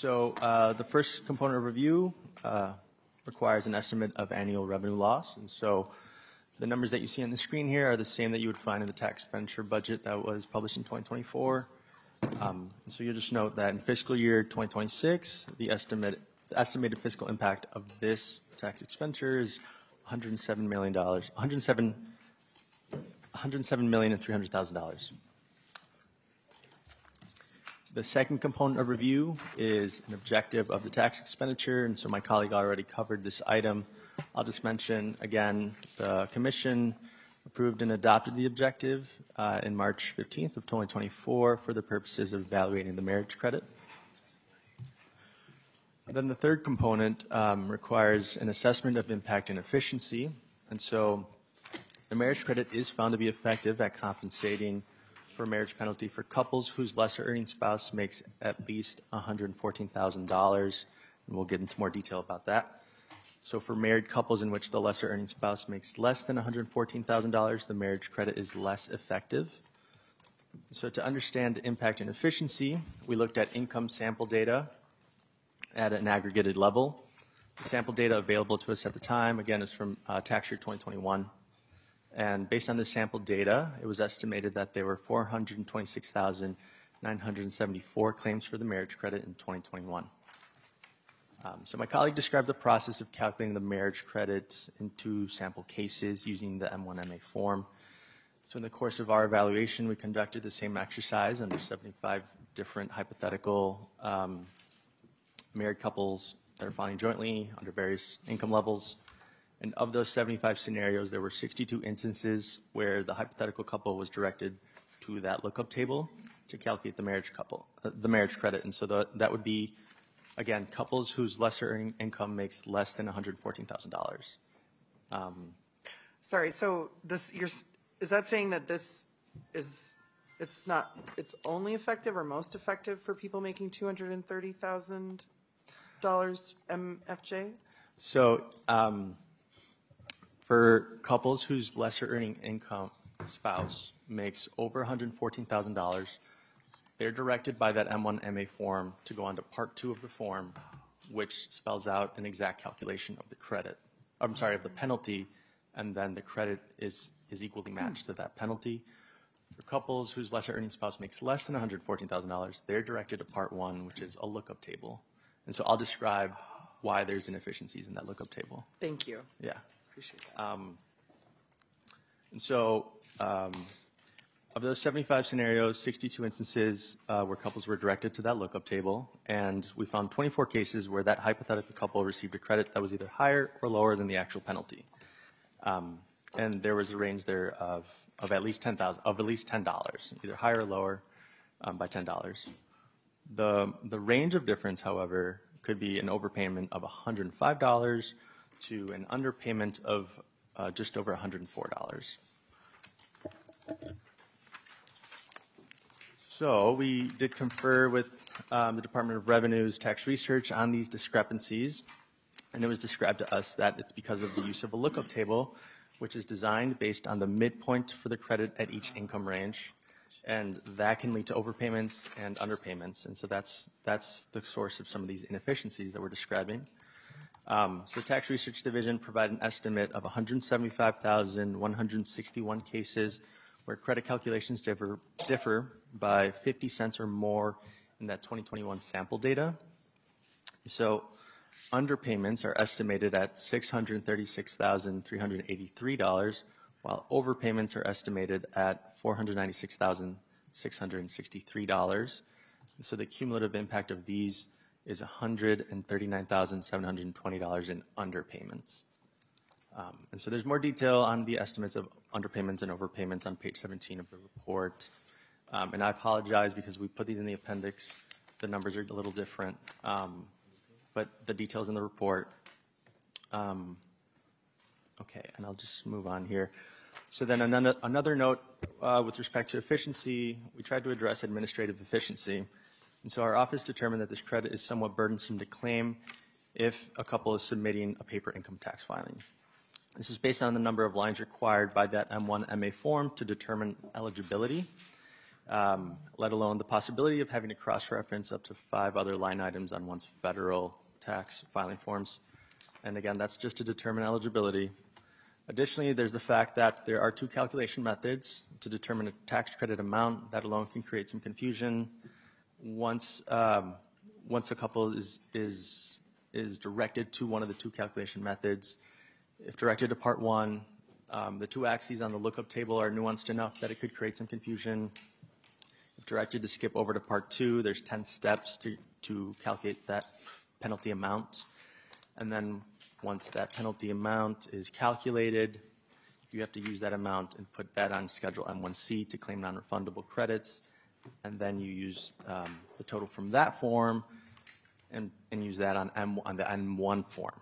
So the first component of review requires an estimate of annual revenue loss. And so the numbers that you see on the screen here are the same that you would find in the tax expenditure budget that was published in 2024. So you'll just note that in fiscal year 2026, the estimated fiscal impact of this tax expenditure is $107 million, $107,300,000. The second component of review is an objective of the tax expenditure, and so my colleague already covered this item. I'll just mention again, the Commission approved and adopted the objective in March 15th of 2024 for the purposes of evaluating the marriage credit. And then the third component requires an assessment of impact and efficiency, and so the marriage credit is found to be effective at compensating for marriage penalty for couples whose lesser earning spouse makes at least $114,000, and we'll get into more detail about that. So for married couples in which the lesser earning spouse makes less than $114,000, the marriage credit is less effective. So to understand impact and efficiency, we looked at income sample data at an aggregated level. The sample data available to us at the time, again, is from tax year 2021. And based on the sample data, it was estimated that there were 426,974 claims for the marriage credit in 2021. So my colleague described the process of calculating the marriage credit into sample cases using the M1MA form. So in the course of our evaluation, we conducted the same exercise under 75 different hypothetical married couples that are filing jointly under various income levels. And of those 75 scenarios, there were 62 instances where the hypothetical couple was directed to that lookup table to calculate the marriage credit. And so that would be, again, couples whose lesser earning income makes less than $114,000. Sorry, so is that saying that this is, it's only effective or most effective for people making $230,000 MFJ? So for couples whose lesser earning income spouse makes over $114,000, they're directed by that M1MA form to go on to Part 2 of the form, which spells out an exact calculation of the credit. I'm sorry, of the penalty, and then the credit is equally matched to that penalty. For couples whose lesser earning spouse makes less than $114,000, they're directed to Part 1, which is a lookup table. And so I'll describe why there's inefficiencies in that lookup table. Thank you. Yeah. Appreciate that. And so of those 75 scenarios, 62 instances where couples were directed to that lookup table, and we found 24 cases where that hypothetical couple received a credit that was either higher or lower than the actual penalty. And there was a range there of at least $10, either higher or lower by $10. The range of difference, however, could be an overpayment of $105 to an underpayment of just over $104. So we did confer with the Department of Revenue's tax research on these discrepancies, and it was described to us that it's because of the use of a lookup table, which is designed based on the midpoint for the credit at each income range, and that can lead to overpayments and underpayments, and so that's the source of some of these inefficiencies that we're describing. So the Tax Research Division provided an estimate of 175,161 cases where credit calculations differ by 50 cents or more in that 2021 sample data. So underpayments are estimated at $636,383, while overpayments are estimated at $496,663. And so the cumulative impact of these is $139,720 in underpayments. And so there's more detail on the estimates of underpayments and overpayments on page 17 of the report. And I apologize because we put these in the appendix. The numbers are a little different, but the details in the report. Okay, and I'll just move on here. So then another note with respect to efficiency, we tried to address administrative efficiency. And so our office determined that this credit is somewhat burdensome to claim if a couple is submitting a paper income tax filing. This is based on the number of lines required by that M1MA form to determine eligibility. let alone the possibility of having to cross-reference up to 5 other line items on one's federal tax filing forms. And again, that's just to determine eligibility. Additionally, there's the fact that there are 2 calculation methods to determine a tax credit amount. That alone can create some confusion. Once a couple is directed to one of the 2 calculation methods, if directed to Part 1, the 2 axes on the lookup table are nuanced enough that it could create some confusion. If directed to skip over to Part 2, there's 10 steps to calculate that penalty amount. And then once that penalty amount is calculated, you have to use that amount and put that on Schedule M1C to claim non-refundable credits. And then you use the total from that form and use that on the M1 form.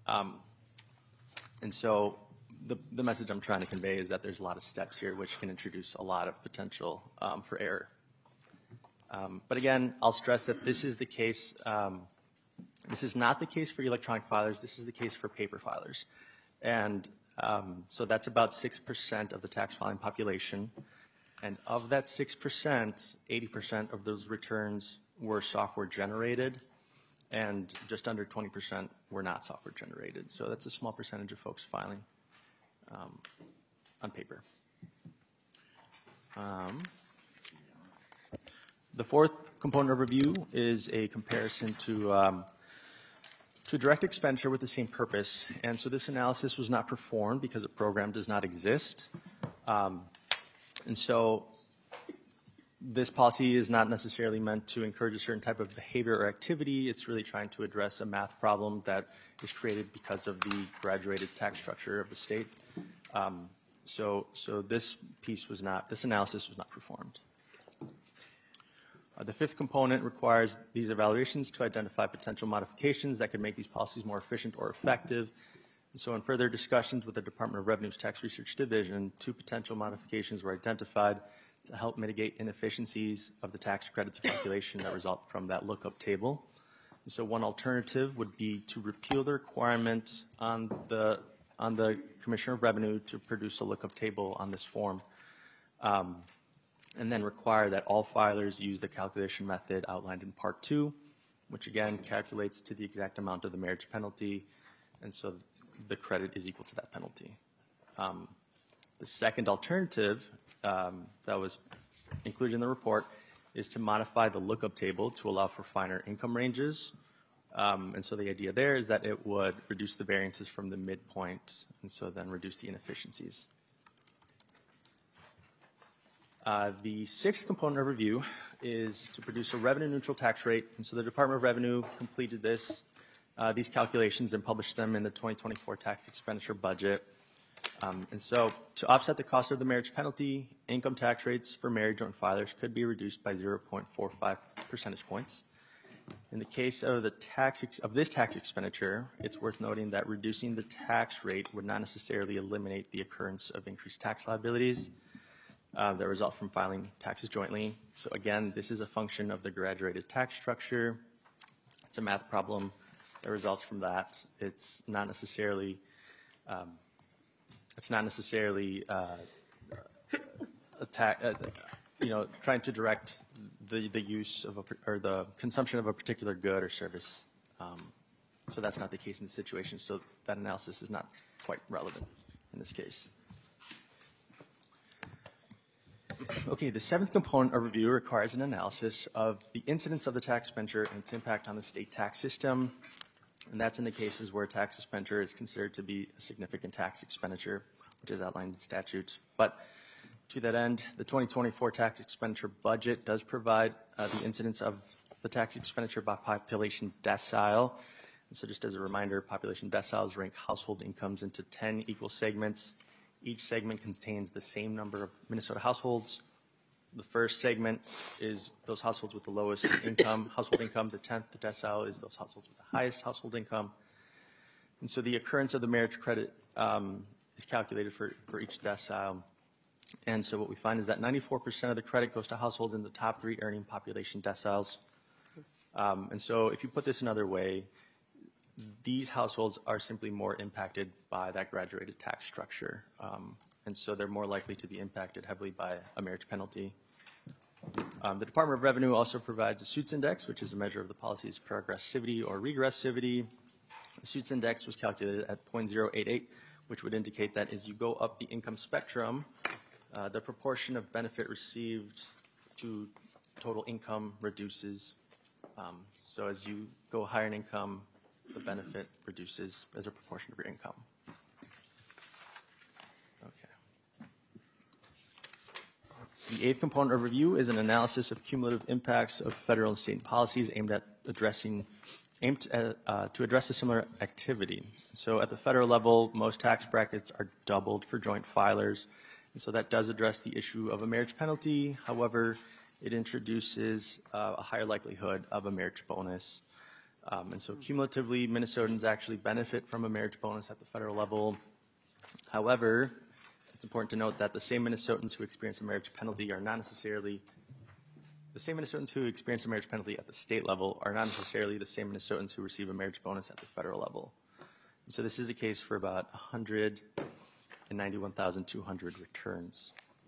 And so the message I'm trying to convey is that there's a lot of steps here which can introduce a lot of potential for error. But again, I'll stress that this is the case. This is not the case for electronic filers. This is the case for paper filers. And so that's about 6% of the tax filing population. And of that 6%, 80% of those returns were software generated, and just under 20% were not software generated. So that's a small percentage of folks filing on paper. The fourth component of review is a comparison to direct expenditure with the same purpose. And so this analysis was not performed because a program does not exist. And so this policy is not necessarily meant to encourage a certain type of behavior or activity. It's really trying to address a math problem that is created because of the graduated tax structure of the state. So this analysis was not performed. The fifth component requires these evaluations to identify potential modifications that could make these policies more efficient or effective. And so in further discussions with the Department of Revenue's Tax Research Division, 2 potential modifications were identified to help mitigate inefficiencies of the tax credits calculation that result from that lookup table. And so one alternative would be to repeal the requirement on the Commissioner of Revenue to produce a lookup table on this form. And then require that all filers use the calculation method outlined in Part 2, which again calculates to the exact amount of the marriage penalty, and so the credit is equal to that penalty. The second alternative that was included in the report is to modify the lookup table to allow for finer income ranges. And so the idea there is that it would reduce the variances from the midpoint, and so then reduce the inefficiencies. The sixth component of review is to produce a revenue-neutral tax rate. And so the Department of Revenue completed these calculations and published them in the 2024 tax expenditure budget. And so to offset the cost of the marriage penalty, income tax rates for married joint filers could be reduced by 0.45 percentage points. In the case of this tax expenditure, it's worth noting that reducing the tax rate would not necessarily eliminate the occurrence of increased tax liabilities that result from filing taxes jointly. So again, this is a function of the graduated tax structure. It's a math problem that results from that. It's not necessarily trying to direct the use of or the consumption of a particular good or service. So that's not the case in this situation. So that analysis is not quite relevant in this case. Okay, the seventh component of review requires an analysis of the incidence of the tax expenditure and its impact on the state tax system. And that's in the cases where tax expenditure is considered to be a significant tax expenditure, which is outlined in statute. But to that end, the 2024 tax expenditure budget does provide the incidence of the tax expenditure by population decile. And so just as a reminder, population deciles rank household incomes into 10 equal segments. Each segment contains the same number of Minnesota households. The first segment is those households with the lowest household income. The 10th decile is those households with the highest household income. And so the occurrence of the marriage credit is calculated for each decile. And so what we find is that 94% of the credit goes to households in the top 3 earning population deciles. And so if you put this another way, these households are simply more impacted by that graduated tax structure. And so they're more likely to be impacted heavily by a marriage penalty The Department of Revenue also provides a suits index, which is a measure of the policy's progressivity or regressivity. The suits index was calculated at 0.088, which would indicate that as you go up the income spectrum, the proportion of benefit received to total income reduces. So as you go higher in income, the benefit reduces as a proportion of your income. Okay. The eighth component of review is an analysis of cumulative impacts of federal and state policies aimed to address a similar activity. So at the federal level, most tax brackets are doubled for joint filers, and so that does address the issue of a marriage penalty. However, it introduces a higher likelihood of a marriage bonus. And so cumulatively, Minnesotans actually benefit from a marriage bonus at the federal level. However, it's important to note that the same Minnesotans who experience a marriage penalty are not necessarily the same Minnesotans who experience a marriage penalty at the state level are not necessarily the same Minnesotans who receive a marriage bonus at the federal level. And so this is the case for about 191,200 returns.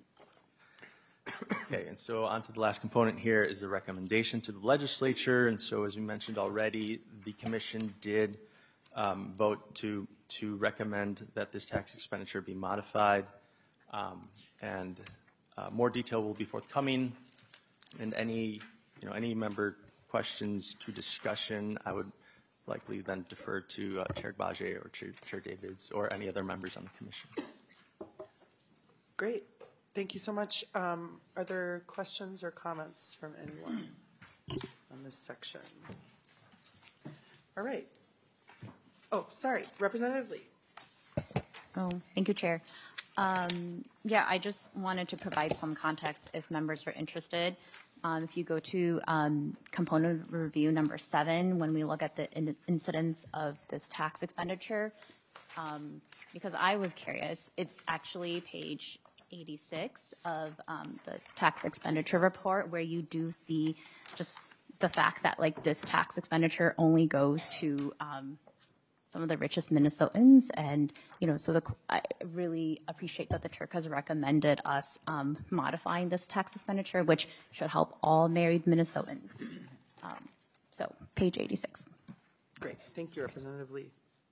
Okay, and so on to the last component here is the recommendation to the legislature. And so as we mentioned already, the commission did vote to recommend that this tax expenditure be modified. And more detail will be forthcoming. And any member questions to discussion, I would likely then defer to Chair Gbage or Chair Davids or any other members on the commission. Great. Thank you so much. Are there questions or comments from anyone on this section? All right. Oh, sorry. Representative Lee. Oh, thank you, Chair. Yeah, I just wanted to provide some context if members were interested. If you go to component review number 7, when we look at the incidence of this tax expenditure, because I was curious, it's actually page 86 of the tax expenditure report, where you do see just the fact that like this tax expenditure only goes to some of the richest Minnesotans, and so I really appreciate that the Turk has recommended us modifying this tax expenditure, which should help all married Minnesotans. So page 86. Great. Thank you, Representative Lee.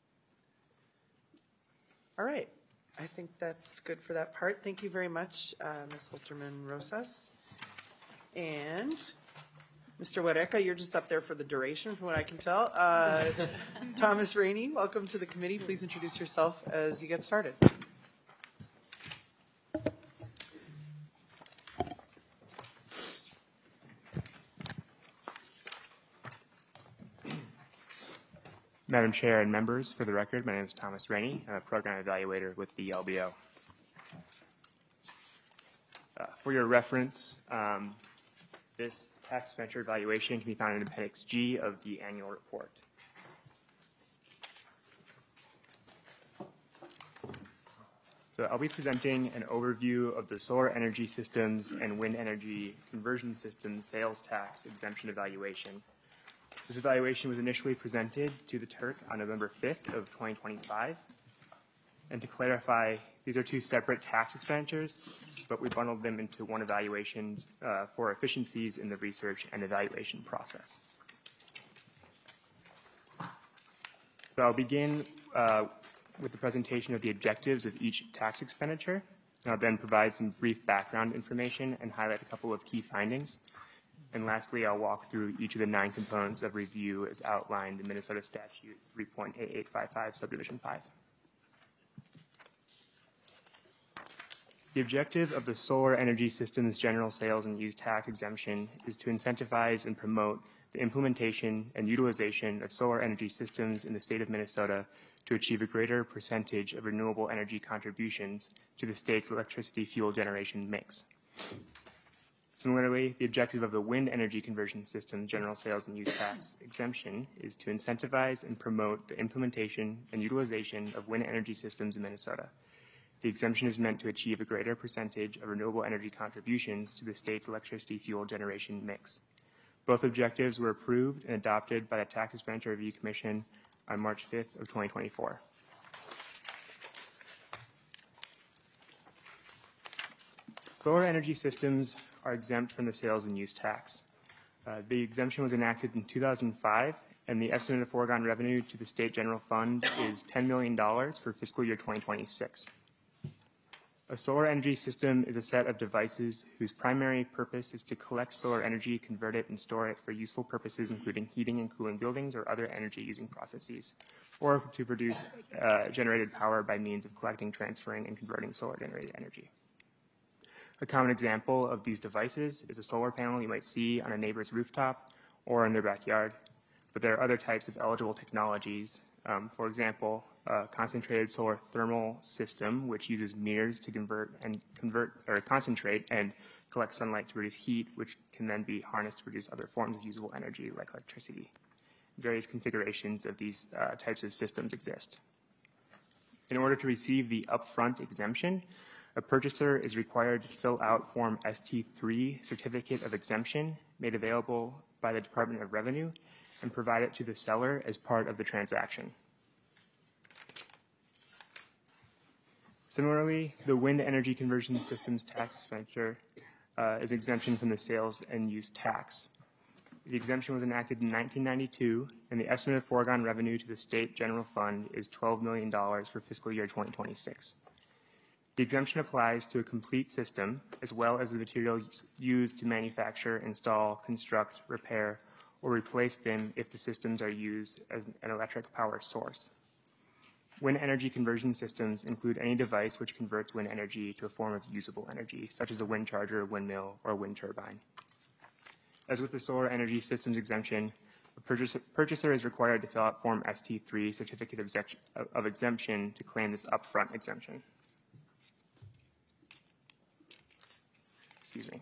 All right. I think that's good for that part. Thank you very much, Ms. Holterman-Rosas. And Mr. Wareka, you're just up there for the duration, from what I can tell. Thomas Rainey, welcome to the committee. Please introduce yourself as you get started. Madam Chair and members, for the record, my name is Thomas Rainey. I'm a program evaluator with the LBO. For your reference, this tax expenditure evaluation can be found in Appendix G of the annual report. So I'll be presenting an overview of the solar energy systems and wind energy conversion system sales tax exemption evaluation. This evaluation was initially presented to the Turk on November 5th of 2025. And to clarify, these are two separate tax expenditures, but we bundled them into one evaluation for efficiencies in the research and evaluation process. So I'll begin with the presentation of the objectives of each tax expenditure. And I'll then provide some brief background information and highlight a couple of key findings. And lastly, I'll walk through each of the 9 components of review as outlined in Minnesota Statute 3.8855, Subdivision 5. The objective of the Solar Energy Systems General Sales and Use Tax Exemption is to incentivize and promote the implementation and utilization of solar energy systems in the state of Minnesota to achieve a greater percentage of renewable energy contributions to the state's electricity fuel generation mix. Similarly, the objective of the Wind Energy Conversion System General Sales and Use Tax Exemption is to incentivize and promote the implementation and utilization of wind energy systems in Minnesota. The exemption is meant to achieve a greater percentage of renewable energy contributions to the state's electricity fuel generation mix. Both objectives were approved and adopted by the Tax Expenditure Review Commission on March 5th of 2024. Solar energy systems are exempt from the sales and use tax. The exemption was enacted in 2005, and the estimated foregone revenue to the state general fund is $10 million for fiscal year 2026. A solar energy system is a set of devices whose primary purpose is to collect solar energy, convert it, and store it for useful purposes, including heating and cooling buildings or other energy-using processes, or to produce generated power by means of collecting, transferring, and converting solar-generated energy. A common example of these devices is a solar panel you might see on a neighbor's rooftop or in their backyard, but there are other types of eligible technologies. For example, a concentrated solar thermal system, which uses mirrors to concentrate and collect sunlight to produce heat, which can then be harnessed to produce other forms of usable energy like electricity. Various configurations of these types of systems exist. In order to receive the upfront exemption, a purchaser is required to fill out Form ST3 Certificate of Exemption made available by the Department of Revenue and provide it to the seller as part of the transaction. Similarly, the wind energy conversion systems tax expenditure is exemption from the sales and use tax. The exemption was enacted in 1992, and the estimated foregone revenue to the state general fund is $12 million for fiscal year 2026. The exemption applies to a complete system, as well as the materials used to manufacture, install, construct, repair, or replace them if the systems are used as an electric power source. Wind energy conversion systems include any device which converts wind energy to a form of usable energy, such as a wind charger, windmill, or a wind turbine. As with the solar energy systems exemption, a purchaser is required to fill out Form ST3 Certificate of Exemption to claim this upfront exemption. Excuse me.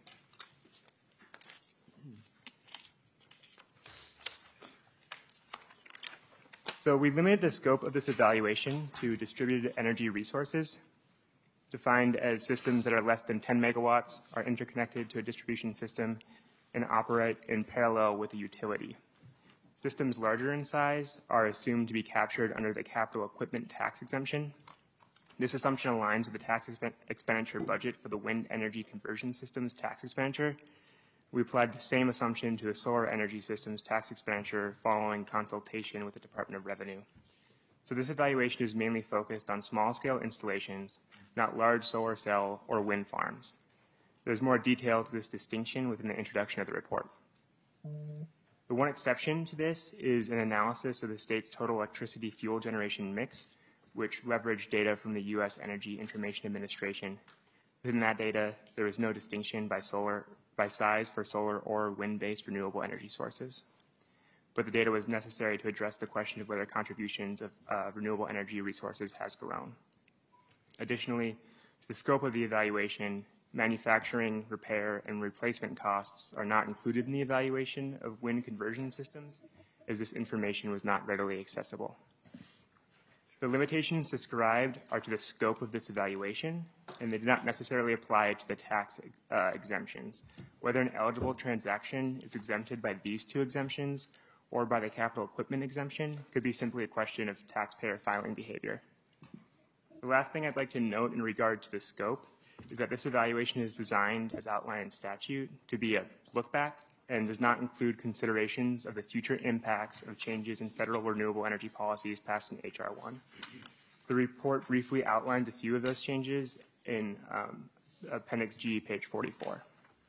So we limited the scope of this evaluation to distributed energy resources, defined as systems that are less than 10 megawatts, are interconnected to a distribution system, and operate in parallel with a utility. Systems larger in size are assumed to be captured under the capital equipment tax exemption. This assumption aligns with the tax expenditure budget for the wind energy conversion systems tax expenditure. We applied the same assumption to the solar energy systems tax expenditure following consultation with the Department of Revenue. So this evaluation is mainly focused on small-scale installations, not large solar cell or wind farms. There's more detail to this distinction within the introduction of the report. The one exception to this is an analysis of the state's total electricity fuel generation mix, which leveraged data from the U.S. Energy Information Administration. Within that data, there is no distinction by size for solar or wind-based renewable energy sources. But the data was necessary to address the question of whether contributions of renewable energy resources has grown. Additionally, to the scope of the evaluation, manufacturing, repair, and replacement costs are not included in the evaluation of wind conversion systems, as this information was not readily accessible. The limitations described are to the scope of this evaluation, and they do not necessarily apply to the tax exemptions. Whether an eligible transaction is exempted by these two exemptions or by the capital equipment exemption could be simply a question of taxpayer filing behavior. The last thing I'd like to note in regard to the scope is that this evaluation is designed, as outlined in statute, to be a look back and does not include considerations of the future impacts of changes in federal renewable energy policies passed in H.R. 1. The report briefly outlines a few of those changes in Appendix G, page 44.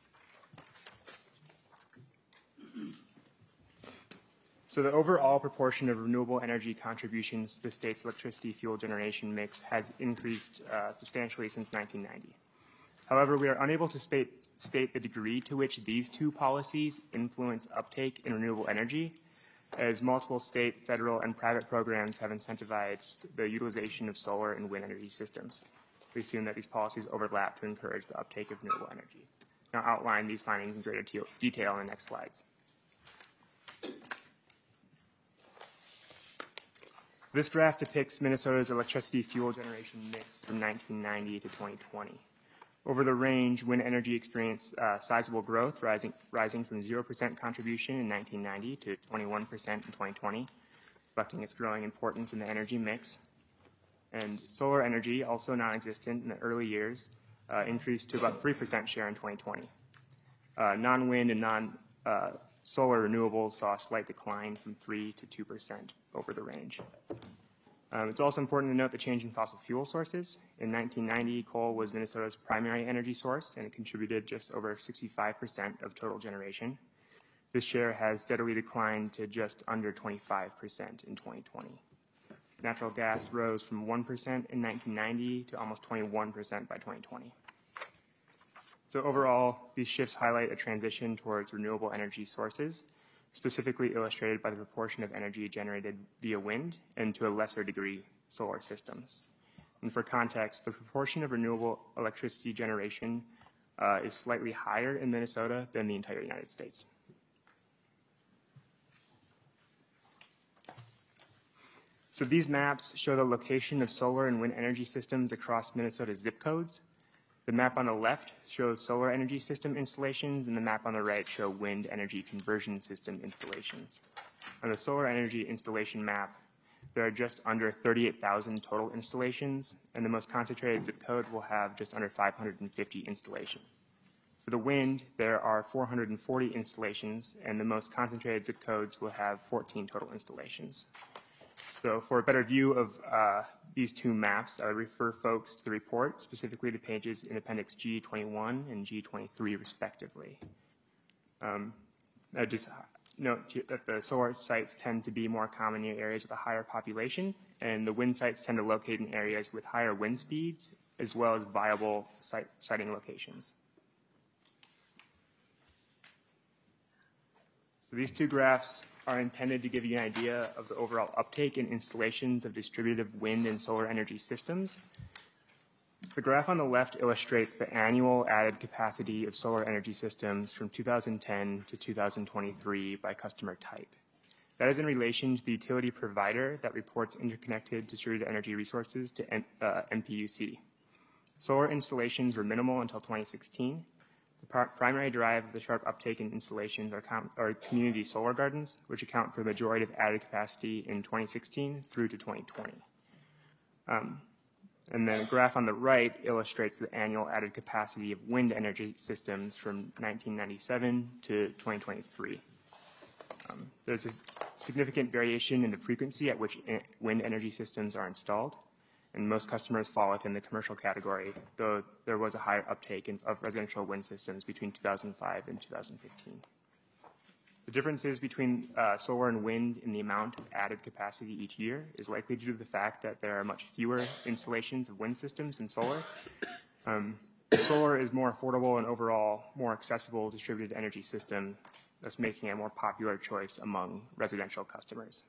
So the overall proportion of renewable energy contributions to the state's electricity fuel generation mix has increased substantially since 1990. However, we are unable to state the degree to which these two policies influence uptake in renewable energy, as multiple state, federal, and private programs have incentivized the utilization of solar and wind energy systems. We assume that these policies overlap to encourage the uptake of renewable energy. I'll outline these findings in greater detail in the next slides. This draft depicts Minnesota's electricity fuel generation mix from 1990 to 2020. Over the range, wind energy experienced sizable growth, rising from 0% contribution in 1990 to 21% in 2020, reflecting its growing importance in the energy mix. And solar energy, also non-existent in the early years, increased to about 3% share in 2020. Non-wind and non-solar renewables saw a slight decline from 3 to 2% over the range. It's also important to note the change in fossil fuel sources. In 1990, coal was Minnesota's primary energy source, and it contributed just over 65% of total generation. This share has steadily declined to just under 25% in 2020. Natural gas rose from 1% in 1990 to almost 21% by 2020. So overall, these shifts highlight a transition towards renewable energy sources, specifically illustrated by the proportion of energy generated via wind and, to a lesser degree, solar systems. And for context, the proportion of renewable electricity generation is slightly higher in Minnesota than the entire United States. So these maps show the location of solar and wind energy systems across Minnesota's zip codes. The map on the left shows solar energy system installations, and the map on the right show wind energy conversion system installations. On the solar energy installation map, there are just under 38,000 total installations, and the most concentrated zip code will have just under 550 installations. For the wind, there are 440 installations, and the most concentrated zip codes will have 14 total installations. So for a better view of these two maps, I would refer folks to the report, specifically to pages in Appendix G21 and G23, respectively. I just note that the solar sites tend to be more common near areas with a higher population, and the wind sites tend to locate in areas with higher wind speeds, as well as viable siting locations. So these two graphs are intended to give you an idea of the overall uptake in installations of distributed wind and solar energy systems. The graph on the left illustrates the annual added capacity of solar energy systems from 2010 to 2023 by customer type. That is in relation to the utility provider that reports interconnected distributed energy resources to MPUC. Solar installations were minimal until 2016. The primary drive of the sharp uptake in installations are community solar gardens, which account for the majority of added capacity in 2016 through to 2020. And then the graph on the right illustrates the annual added capacity of wind energy systems from 1997 to 2023. There's a significant variation in the frequency at which wind energy systems are installed, and most customers fall within the commercial category, though there was a higher uptake of residential wind systems between 2005 and 2015. The differences between solar and wind in the amount of added capacity each year is likely due to the fact that there are much fewer installations of wind systems than solar. Solar is more affordable and overall more accessible distributed energy system, thus making it a more popular choice among residential customers.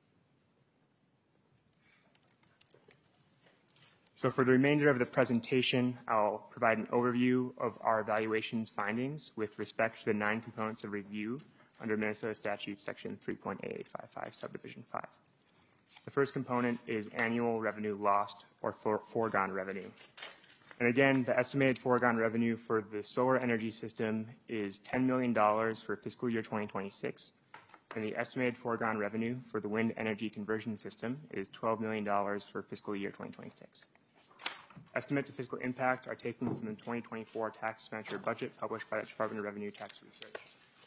So for the remainder of the presentation, I'll provide an overview of our evaluation's findings with respect to the 9 components of review under Minnesota Statute Section 3.8855, Subdivision 5. The first component is annual revenue lost or foregone revenue. And again, the estimated foregone revenue for the solar energy system is $10 million for fiscal year 2026, and the estimated foregone revenue for the wind energy conversion system is $12 million for fiscal year 2026. Estimates of fiscal impact are taken from the 2024 tax expenditure budget published by the Department of Revenue Tax Research.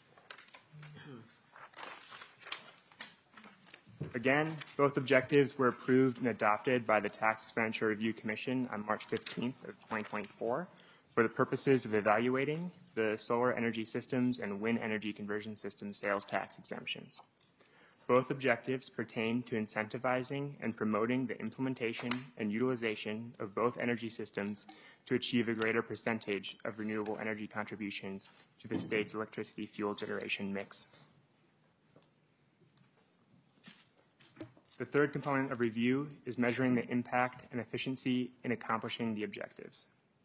Again, both objectives were approved and adopted by the Tax Expenditure Review Commission on March 15th of 2024 for the purposes of evaluating the solar energy systems and wind energy conversion system sales tax exemptions. Both objectives pertain to incentivizing and promoting the implementation and utilization of both energy systems to achieve a greater percentage of renewable energy contributions to the state's electricity fuel generation mix. The third component of review is measuring the impact and efficiency in accomplishing the objectives.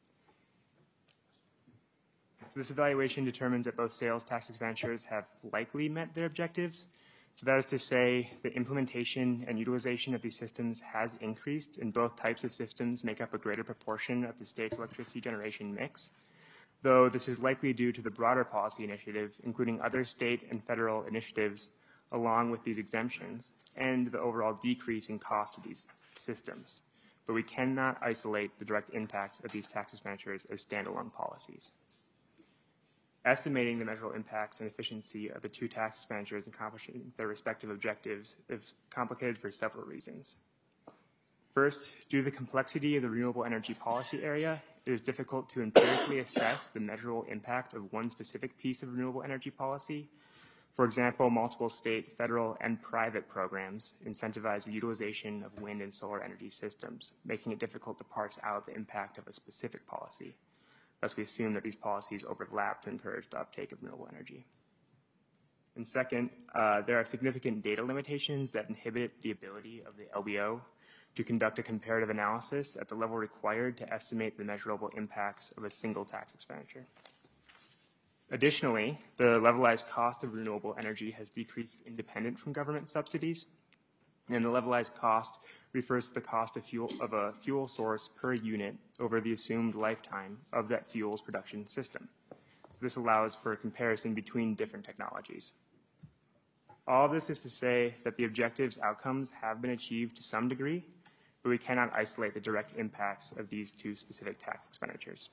So this evaluation determines that both sales tax expenditures have likely met their objectives. So that is to say, the implementation and utilization of these systems has increased, and both types of systems make up a greater proportion of the state's electricity generation mix, though this is likely due to the broader policy initiative, including other state and federal initiatives, along with these exemptions, and the overall decrease in cost of these systems. but we cannot isolate the direct impacts of these tax expenditures as standalone policies. Estimating the measurable impacts and efficiency of the two tax expenditures and accomplishing their respective objectives is complicated for several reasons. First, due to the complexity of the renewable energy policy area, it is difficult to empirically assess the measurable impact of one specific piece of renewable energy policy. For example, multiple state, federal, and private programs incentivize the utilization of wind and solar energy systems, making it difficult to parse out the impact of a specific policy. Thus, we assume that these policies overlap to encourage the uptake of renewable energy. And second, there are significant data limitations that inhibit the ability of the LBO to conduct a comparative analysis at the level required to estimate the measurable impacts of a single tax expenditure. Additionally, the levelized cost of renewable energy has decreased independent from government subsidies, and the levelized cost refers to the cost of a fuel source per unit over the assumed lifetime of that fuel's production system. So this allows for a comparison between different technologies. All of this is to say that the objectives outcomes have been achieved to some degree, but we cannot isolate the direct impacts of these two specific tax expenditures.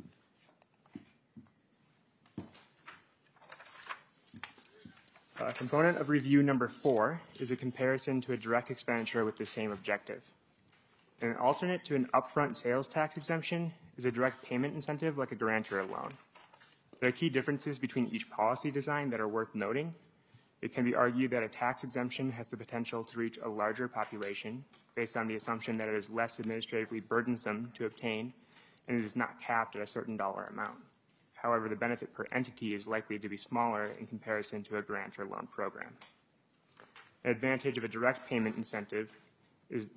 A component of review number 4 is a comparison to a direct expenditure with the same objective. An alternate to an upfront sales tax exemption is a direct payment incentive like a grant or a loan. There are key differences between each policy design that are worth noting. It can be argued that a tax exemption has the potential to reach a larger population based on the assumption that it is less administratively burdensome to obtain and it is not capped at a certain dollar amount. However, the benefit per entity is likely to be smaller in comparison to a grant or loan program. An advantage of a direct payment incentive is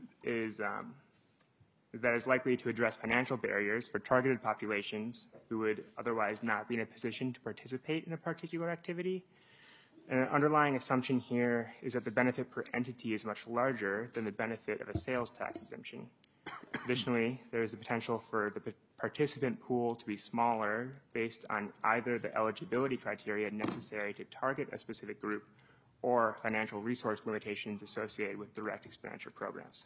that is likely to address financial barriers for targeted populations who would otherwise not be in a position to participate in a particular activity. And an underlying assumption here is that the benefit per entity is much larger than the benefit of a sales tax exemption. Additionally, there is the potential for the participant pool to be smaller based on either the eligibility criteria necessary to target a specific group or financial resource limitations associated with direct expenditure programs.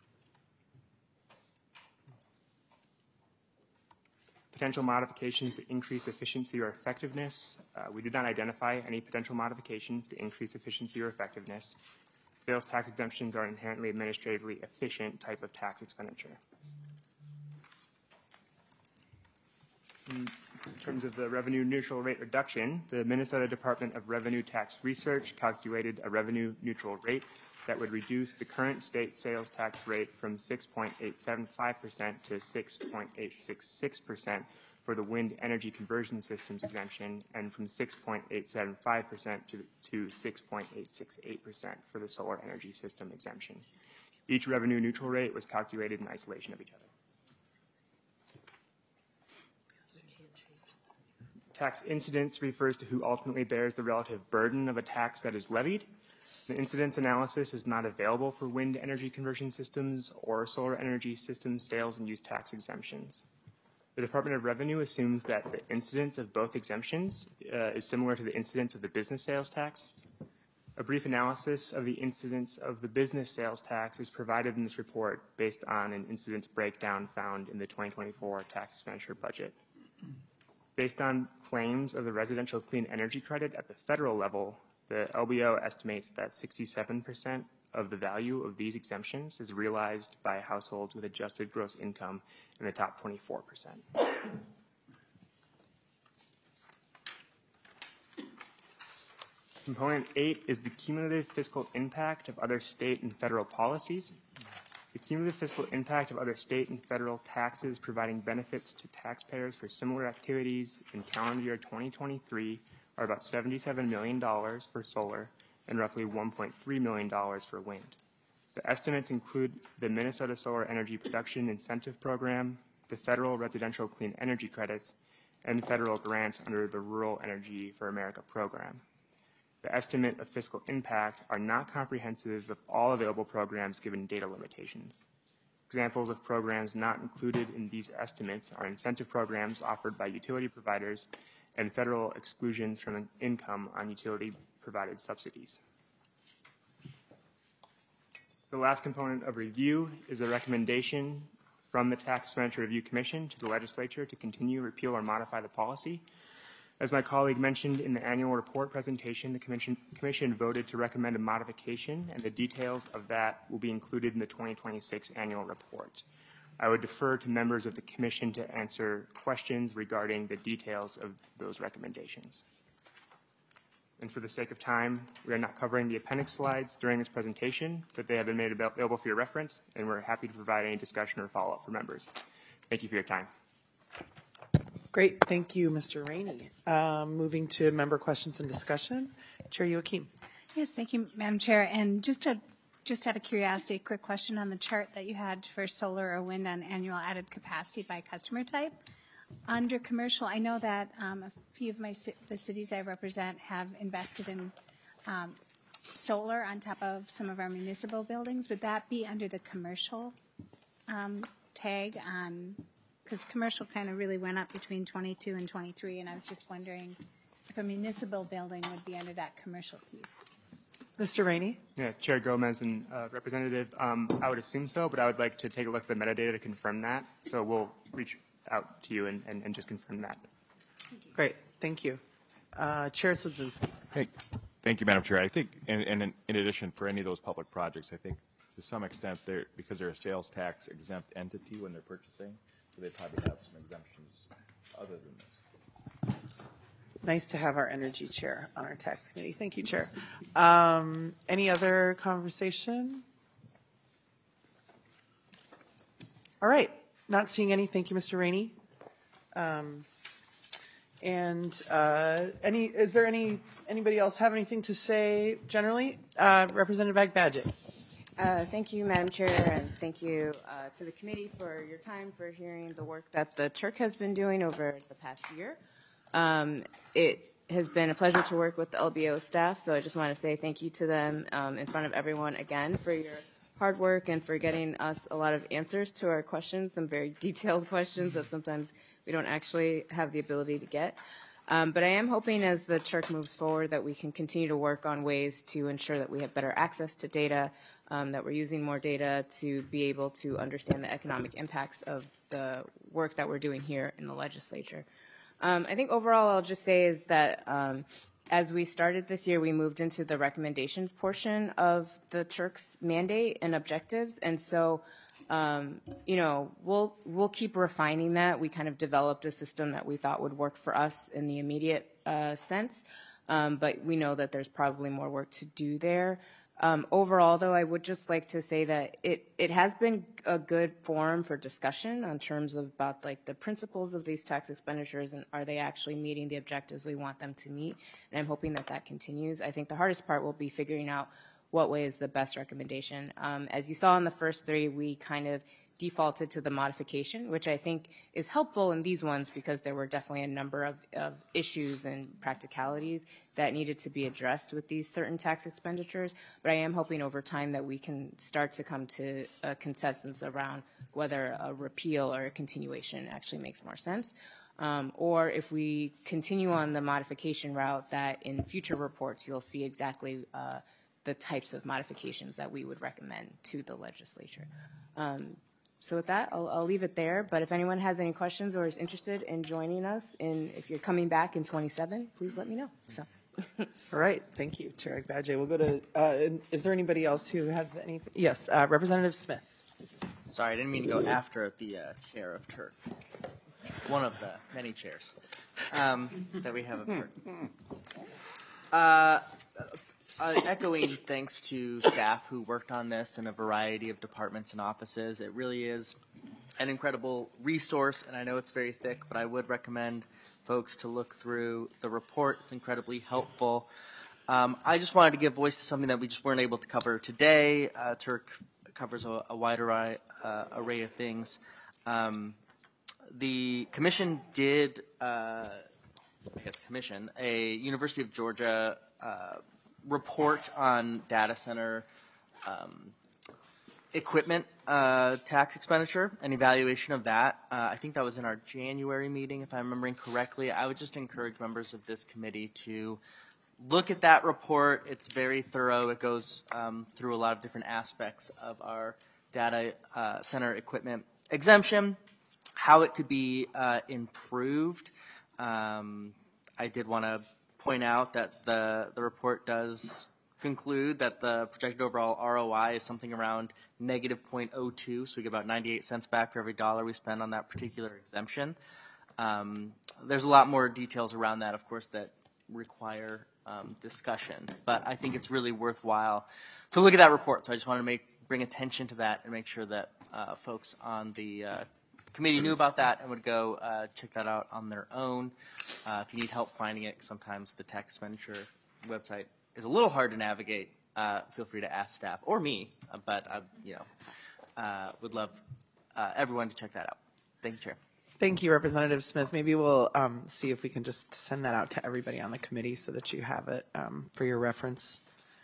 Potential modifications to increase efficiency or effectiveness. We did not identify any potential modifications to increase efficiency or effectiveness. Sales tax exemptions are inherently administratively efficient type of tax expenditure. In terms of the revenue neutral rate reduction, the Minnesota Department of Revenue Tax Research calculated a revenue neutral rate that would reduce the current state sales tax rate from 6.875% to 6.866% for the wind energy conversion systems exemption and from 6.875% to 6.868% for the solar energy system exemption. Each revenue neutral rate was calculated in isolation of each other. Tax incidence refers to who ultimately bears the relative burden of a tax that is levied. The incidence analysis is not available for wind energy conversion systems or solar energy system sales and use tax exemptions. The Department of Revenue assumes that the incidence of both exemptions is similar to the incidence of the business sales tax. A brief analysis of the incidence of the business sales tax is provided in this report based on an incidence breakdown found in the 2024 tax expenditure budget. Based on claims of the residential clean energy credit at the federal level, the LBO estimates that 67% of the value of these exemptions is realized by households with adjusted gross income in the top 24%. Component 8 is the cumulative fiscal impact of other state and federal policies. The cumulative fiscal impact of other state and federal taxes providing benefits to taxpayers for similar activities in calendar year 2023 are about $77 million for solar and roughly $1.3 million for wind. The estimates include the Minnesota Solar Energy Production Incentive Program, the federal residential clean energy credits, and federal grants under the Rural Energy for America program. The estimate of fiscal impact are not comprehensive of all available programs given data limitations. Examples of programs not included in these estimates are incentive programs offered by utility providers and federal exclusions from income on utility-provided subsidies. The last component of review is a recommendation from the Tax Expenditure Review Commission to the legislature to continue, repeal, or modify the policy. As my colleague mentioned in the annual report presentation, the commission voted to recommend a modification, and the details of that will be included in the 2026 annual report. I would defer to members of the commission to answer questions regarding the details of those recommendations. And for the sake of time, we are not covering the appendix slides during this presentation, but they have been made available for your reference, and we're happy to provide any discussion or follow-up for members. Thank you for your time. Great. Thank you, Mr. Rainey. Moving to member questions and discussion. Chair Joachim. Yes, thank you, Madam Chair. And just out of curiosity, a quick question on the chart that you had for solar or wind on annual added capacity by customer type. Under commercial, I know that a few of the cities I represent have invested in solar on top of some of our municipal buildings. Would that be under the commercial tag on? Because commercial kind of really went up between 22 and 23, and I was just wondering if a municipal building would be under that commercial piece. Mr. Rainey? Yeah, Chair Gomez and Representative, I would assume so, but I would like to take a look at the metadata to confirm that. So we'll reach out to you and just confirm that. Great. Thank you. Chair Swedzinski. Hey, thank you, Madam Chair. I think, and in addition, for any of those public projects, I think to some extent, because they're a sales tax exempt entity when they're purchasing, so they probably have some exemptions other than this. Nice to have our energy chair on our tax committee. Thank you, Chair. Any other conversation? All right. Not seeing any. Thank you, Mr. Rainey. Is there anybody else have anything to say generally? Representative Agbaje. Thank you, Madam Chair, and thank you to the committee for your time, for hearing the work that the CHIRC has been doing over the past year. It has been a pleasure to work with the LBO staff, so I just want to say thank you to them in front of everyone again for your hard work and for getting us a lot of answers to our questions, some very detailed questions that sometimes we don't actually have the ability to get. But I am hoping as the CHIRC moves forward that we can continue to work on ways to ensure that we have better access to data, that we're using more data to be able to understand the economic impacts of the work that we're doing here in the legislature. I think overall I'll just say is that as we started this year, we moved into the recommendation portion of the CHIRC's mandate and objectives. And so, we'll keep refining that. We kind of developed a system that we thought would work for us in the immediate sense. But we know that there's probably more work to do there. Overall, though, I would just like to say that it has been a good forum for discussion in terms of about like the principles of these tax expenditures and are they actually meeting the objectives we want them to meet. And I'm hoping that that continues. I think the hardest part will be figuring out what way is the best recommendation. As you saw in the first three, we kind of defaulted to the modification, which I think is helpful in these ones because there were definitely a number of issues and practicalities that needed to be addressed with these certain tax expenditures. But I am hoping over time that we can start to come to a consensus around whether a repeal or a continuation actually makes more sense. Or if we continue on the modification route, that in future reports you'll see exactly the types of modifications that we would recommend to the legislature. So with that, I'll leave it there. But if anyone has any questions or is interested in joining us, and if you're coming back in 27, please let me know. So. All right. Thank you, Chair Agbaje. We'll go to, is there anybody else who has anything? Yes, Representative Smith. Sorry, I didn't mean to go after the chair of TURC. One of the many chairs that we have of TURC. Echoing thanks to staff who worked on this in a variety of departments and offices. It really is an incredible resource, and I know it's very thick, but I would recommend folks to look through the report. It's incredibly helpful. I just wanted to give voice to something that we just weren't able to cover today. TURC covers a wide array of things. The commission did, a University of Georgia report on data center equipment tax expenditure and evaluation of that. I think that was in our January meeting, if I'm remembering correctly. I would just encourage members of this committee to look at that report. It's very thorough. It goes through a lot of different aspects of our data center equipment exemption, how it could be improved. I did want to point out that the report does conclude that the projected overall ROI is something around negative 0.02, so we get about 98 cents back for every dollar we spend on that particular exemption. There's a lot more details around that, of course, that require discussion, but I think it's really worthwhile to look at that report. So I just want to bring attention to that and make sure that folks on the committee knew about that and would go check that out on their own. If you need help finding it, sometimes the tax expenditure website is a little hard to navigate. Feel free to ask staff or me, but I would love everyone to check that out. Thank you, Chair. Thank you, Representative Smith. Maybe we'll see if we can just send that out to everybody on the committee so that you have it for your reference.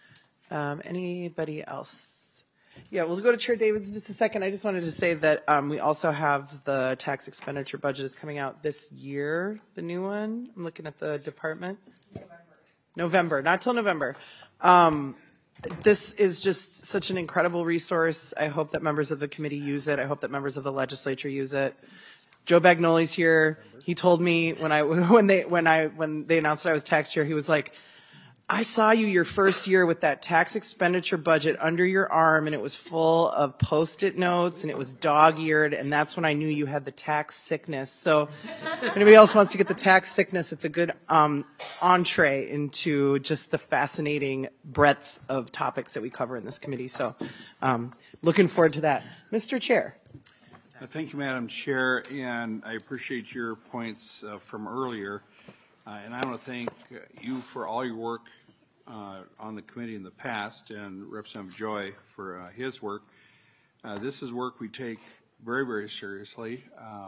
Anybody else? Yeah, we'll go to Chair Davids in just a second. I just wanted to say that we also have the tax expenditure budget is coming out this year, the new one. I'm looking at the department. November, not till November. This is just such an incredible resource. I hope that members of the committee use it. I hope that members of the legislature use it. Joe Bagnoli's here. He told me when they announced that I was tax chair, he was like, I saw you your first year with that tax expenditure budget under your arm, and it was full of Post-it notes, and it was dog-eared, and that's when I knew you had the tax sickness. So if anybody else wants to get the tax sickness, it's a good entree into just the fascinating breadth of topics that we cover in this committee. So looking forward to that. Mr. Chair. Thank you, Madam Chair, and I appreciate your points from earlier. And I want to thank you for all your work on the committee in the past, and Representative Joy for his work. This is work we take very, very seriously.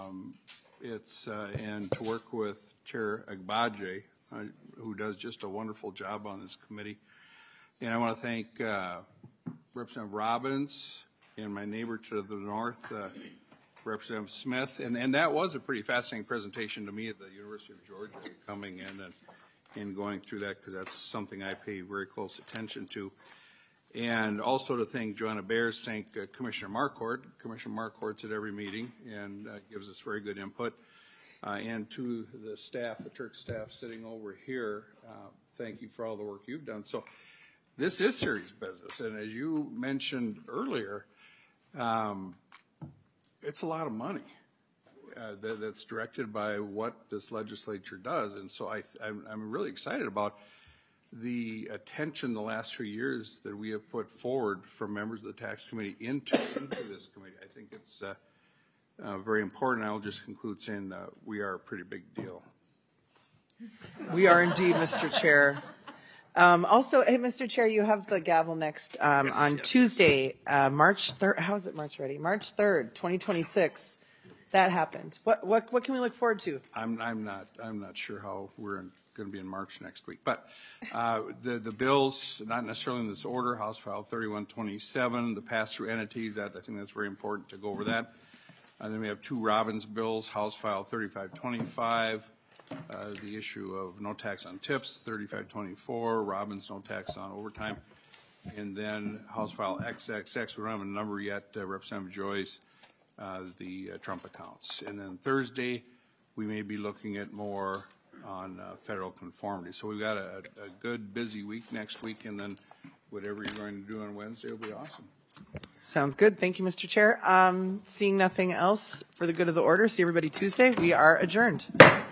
And to work with Chair Agbaje, who does just a wonderful job on this committee. And I want to thank Representative Robbins and my neighbor to the north, Representative Smith, and that was a pretty fascinating presentation to me at the University of Georgia, coming in and going through that, because that's something I pay very close attention to. And also to thank Joanna Bears, thank Commissioner Marquardt. Commissioner Marquardt's at every meeting and gives us very good input. And to the staff, the Turk staff sitting over here, thank you for all the work you've done. So this is serious business, and as you mentioned earlier, it's a lot of money that's directed by what this legislature does. And so I'm really excited about the attention the last 3 years that we have put forward from members of the tax committee into this committee. I think it's very important. I'll just conclude saying we are a pretty big deal. We are indeed, Mr. Chair. Also, hey, Mr. Chair, you have the gavel next on Tuesday, March 3rd. How is it March already? March 3rd, 2026. That happened. What can we look forward to? I'm not sure how we're going to be in March next week. But the bills, not necessarily in this order, House File 3127, the pass-through entities. I think that's very important to go over that. And then we have 2 Robbins bills, House File 3525. The issue of no tax on tips, 3524, Robbins no tax on overtime, and then House File XXX, we don't have a number yet, Representative Joyce, the Trump accounts. And then Thursday, we may be looking at more on federal conformity. So we've got a good busy week next week, and then whatever you're going to do on Wednesday will be awesome. Sounds good. Thank you, Mr. Chair. Seeing nothing else for the good of the order, see everybody Tuesday. We are adjourned.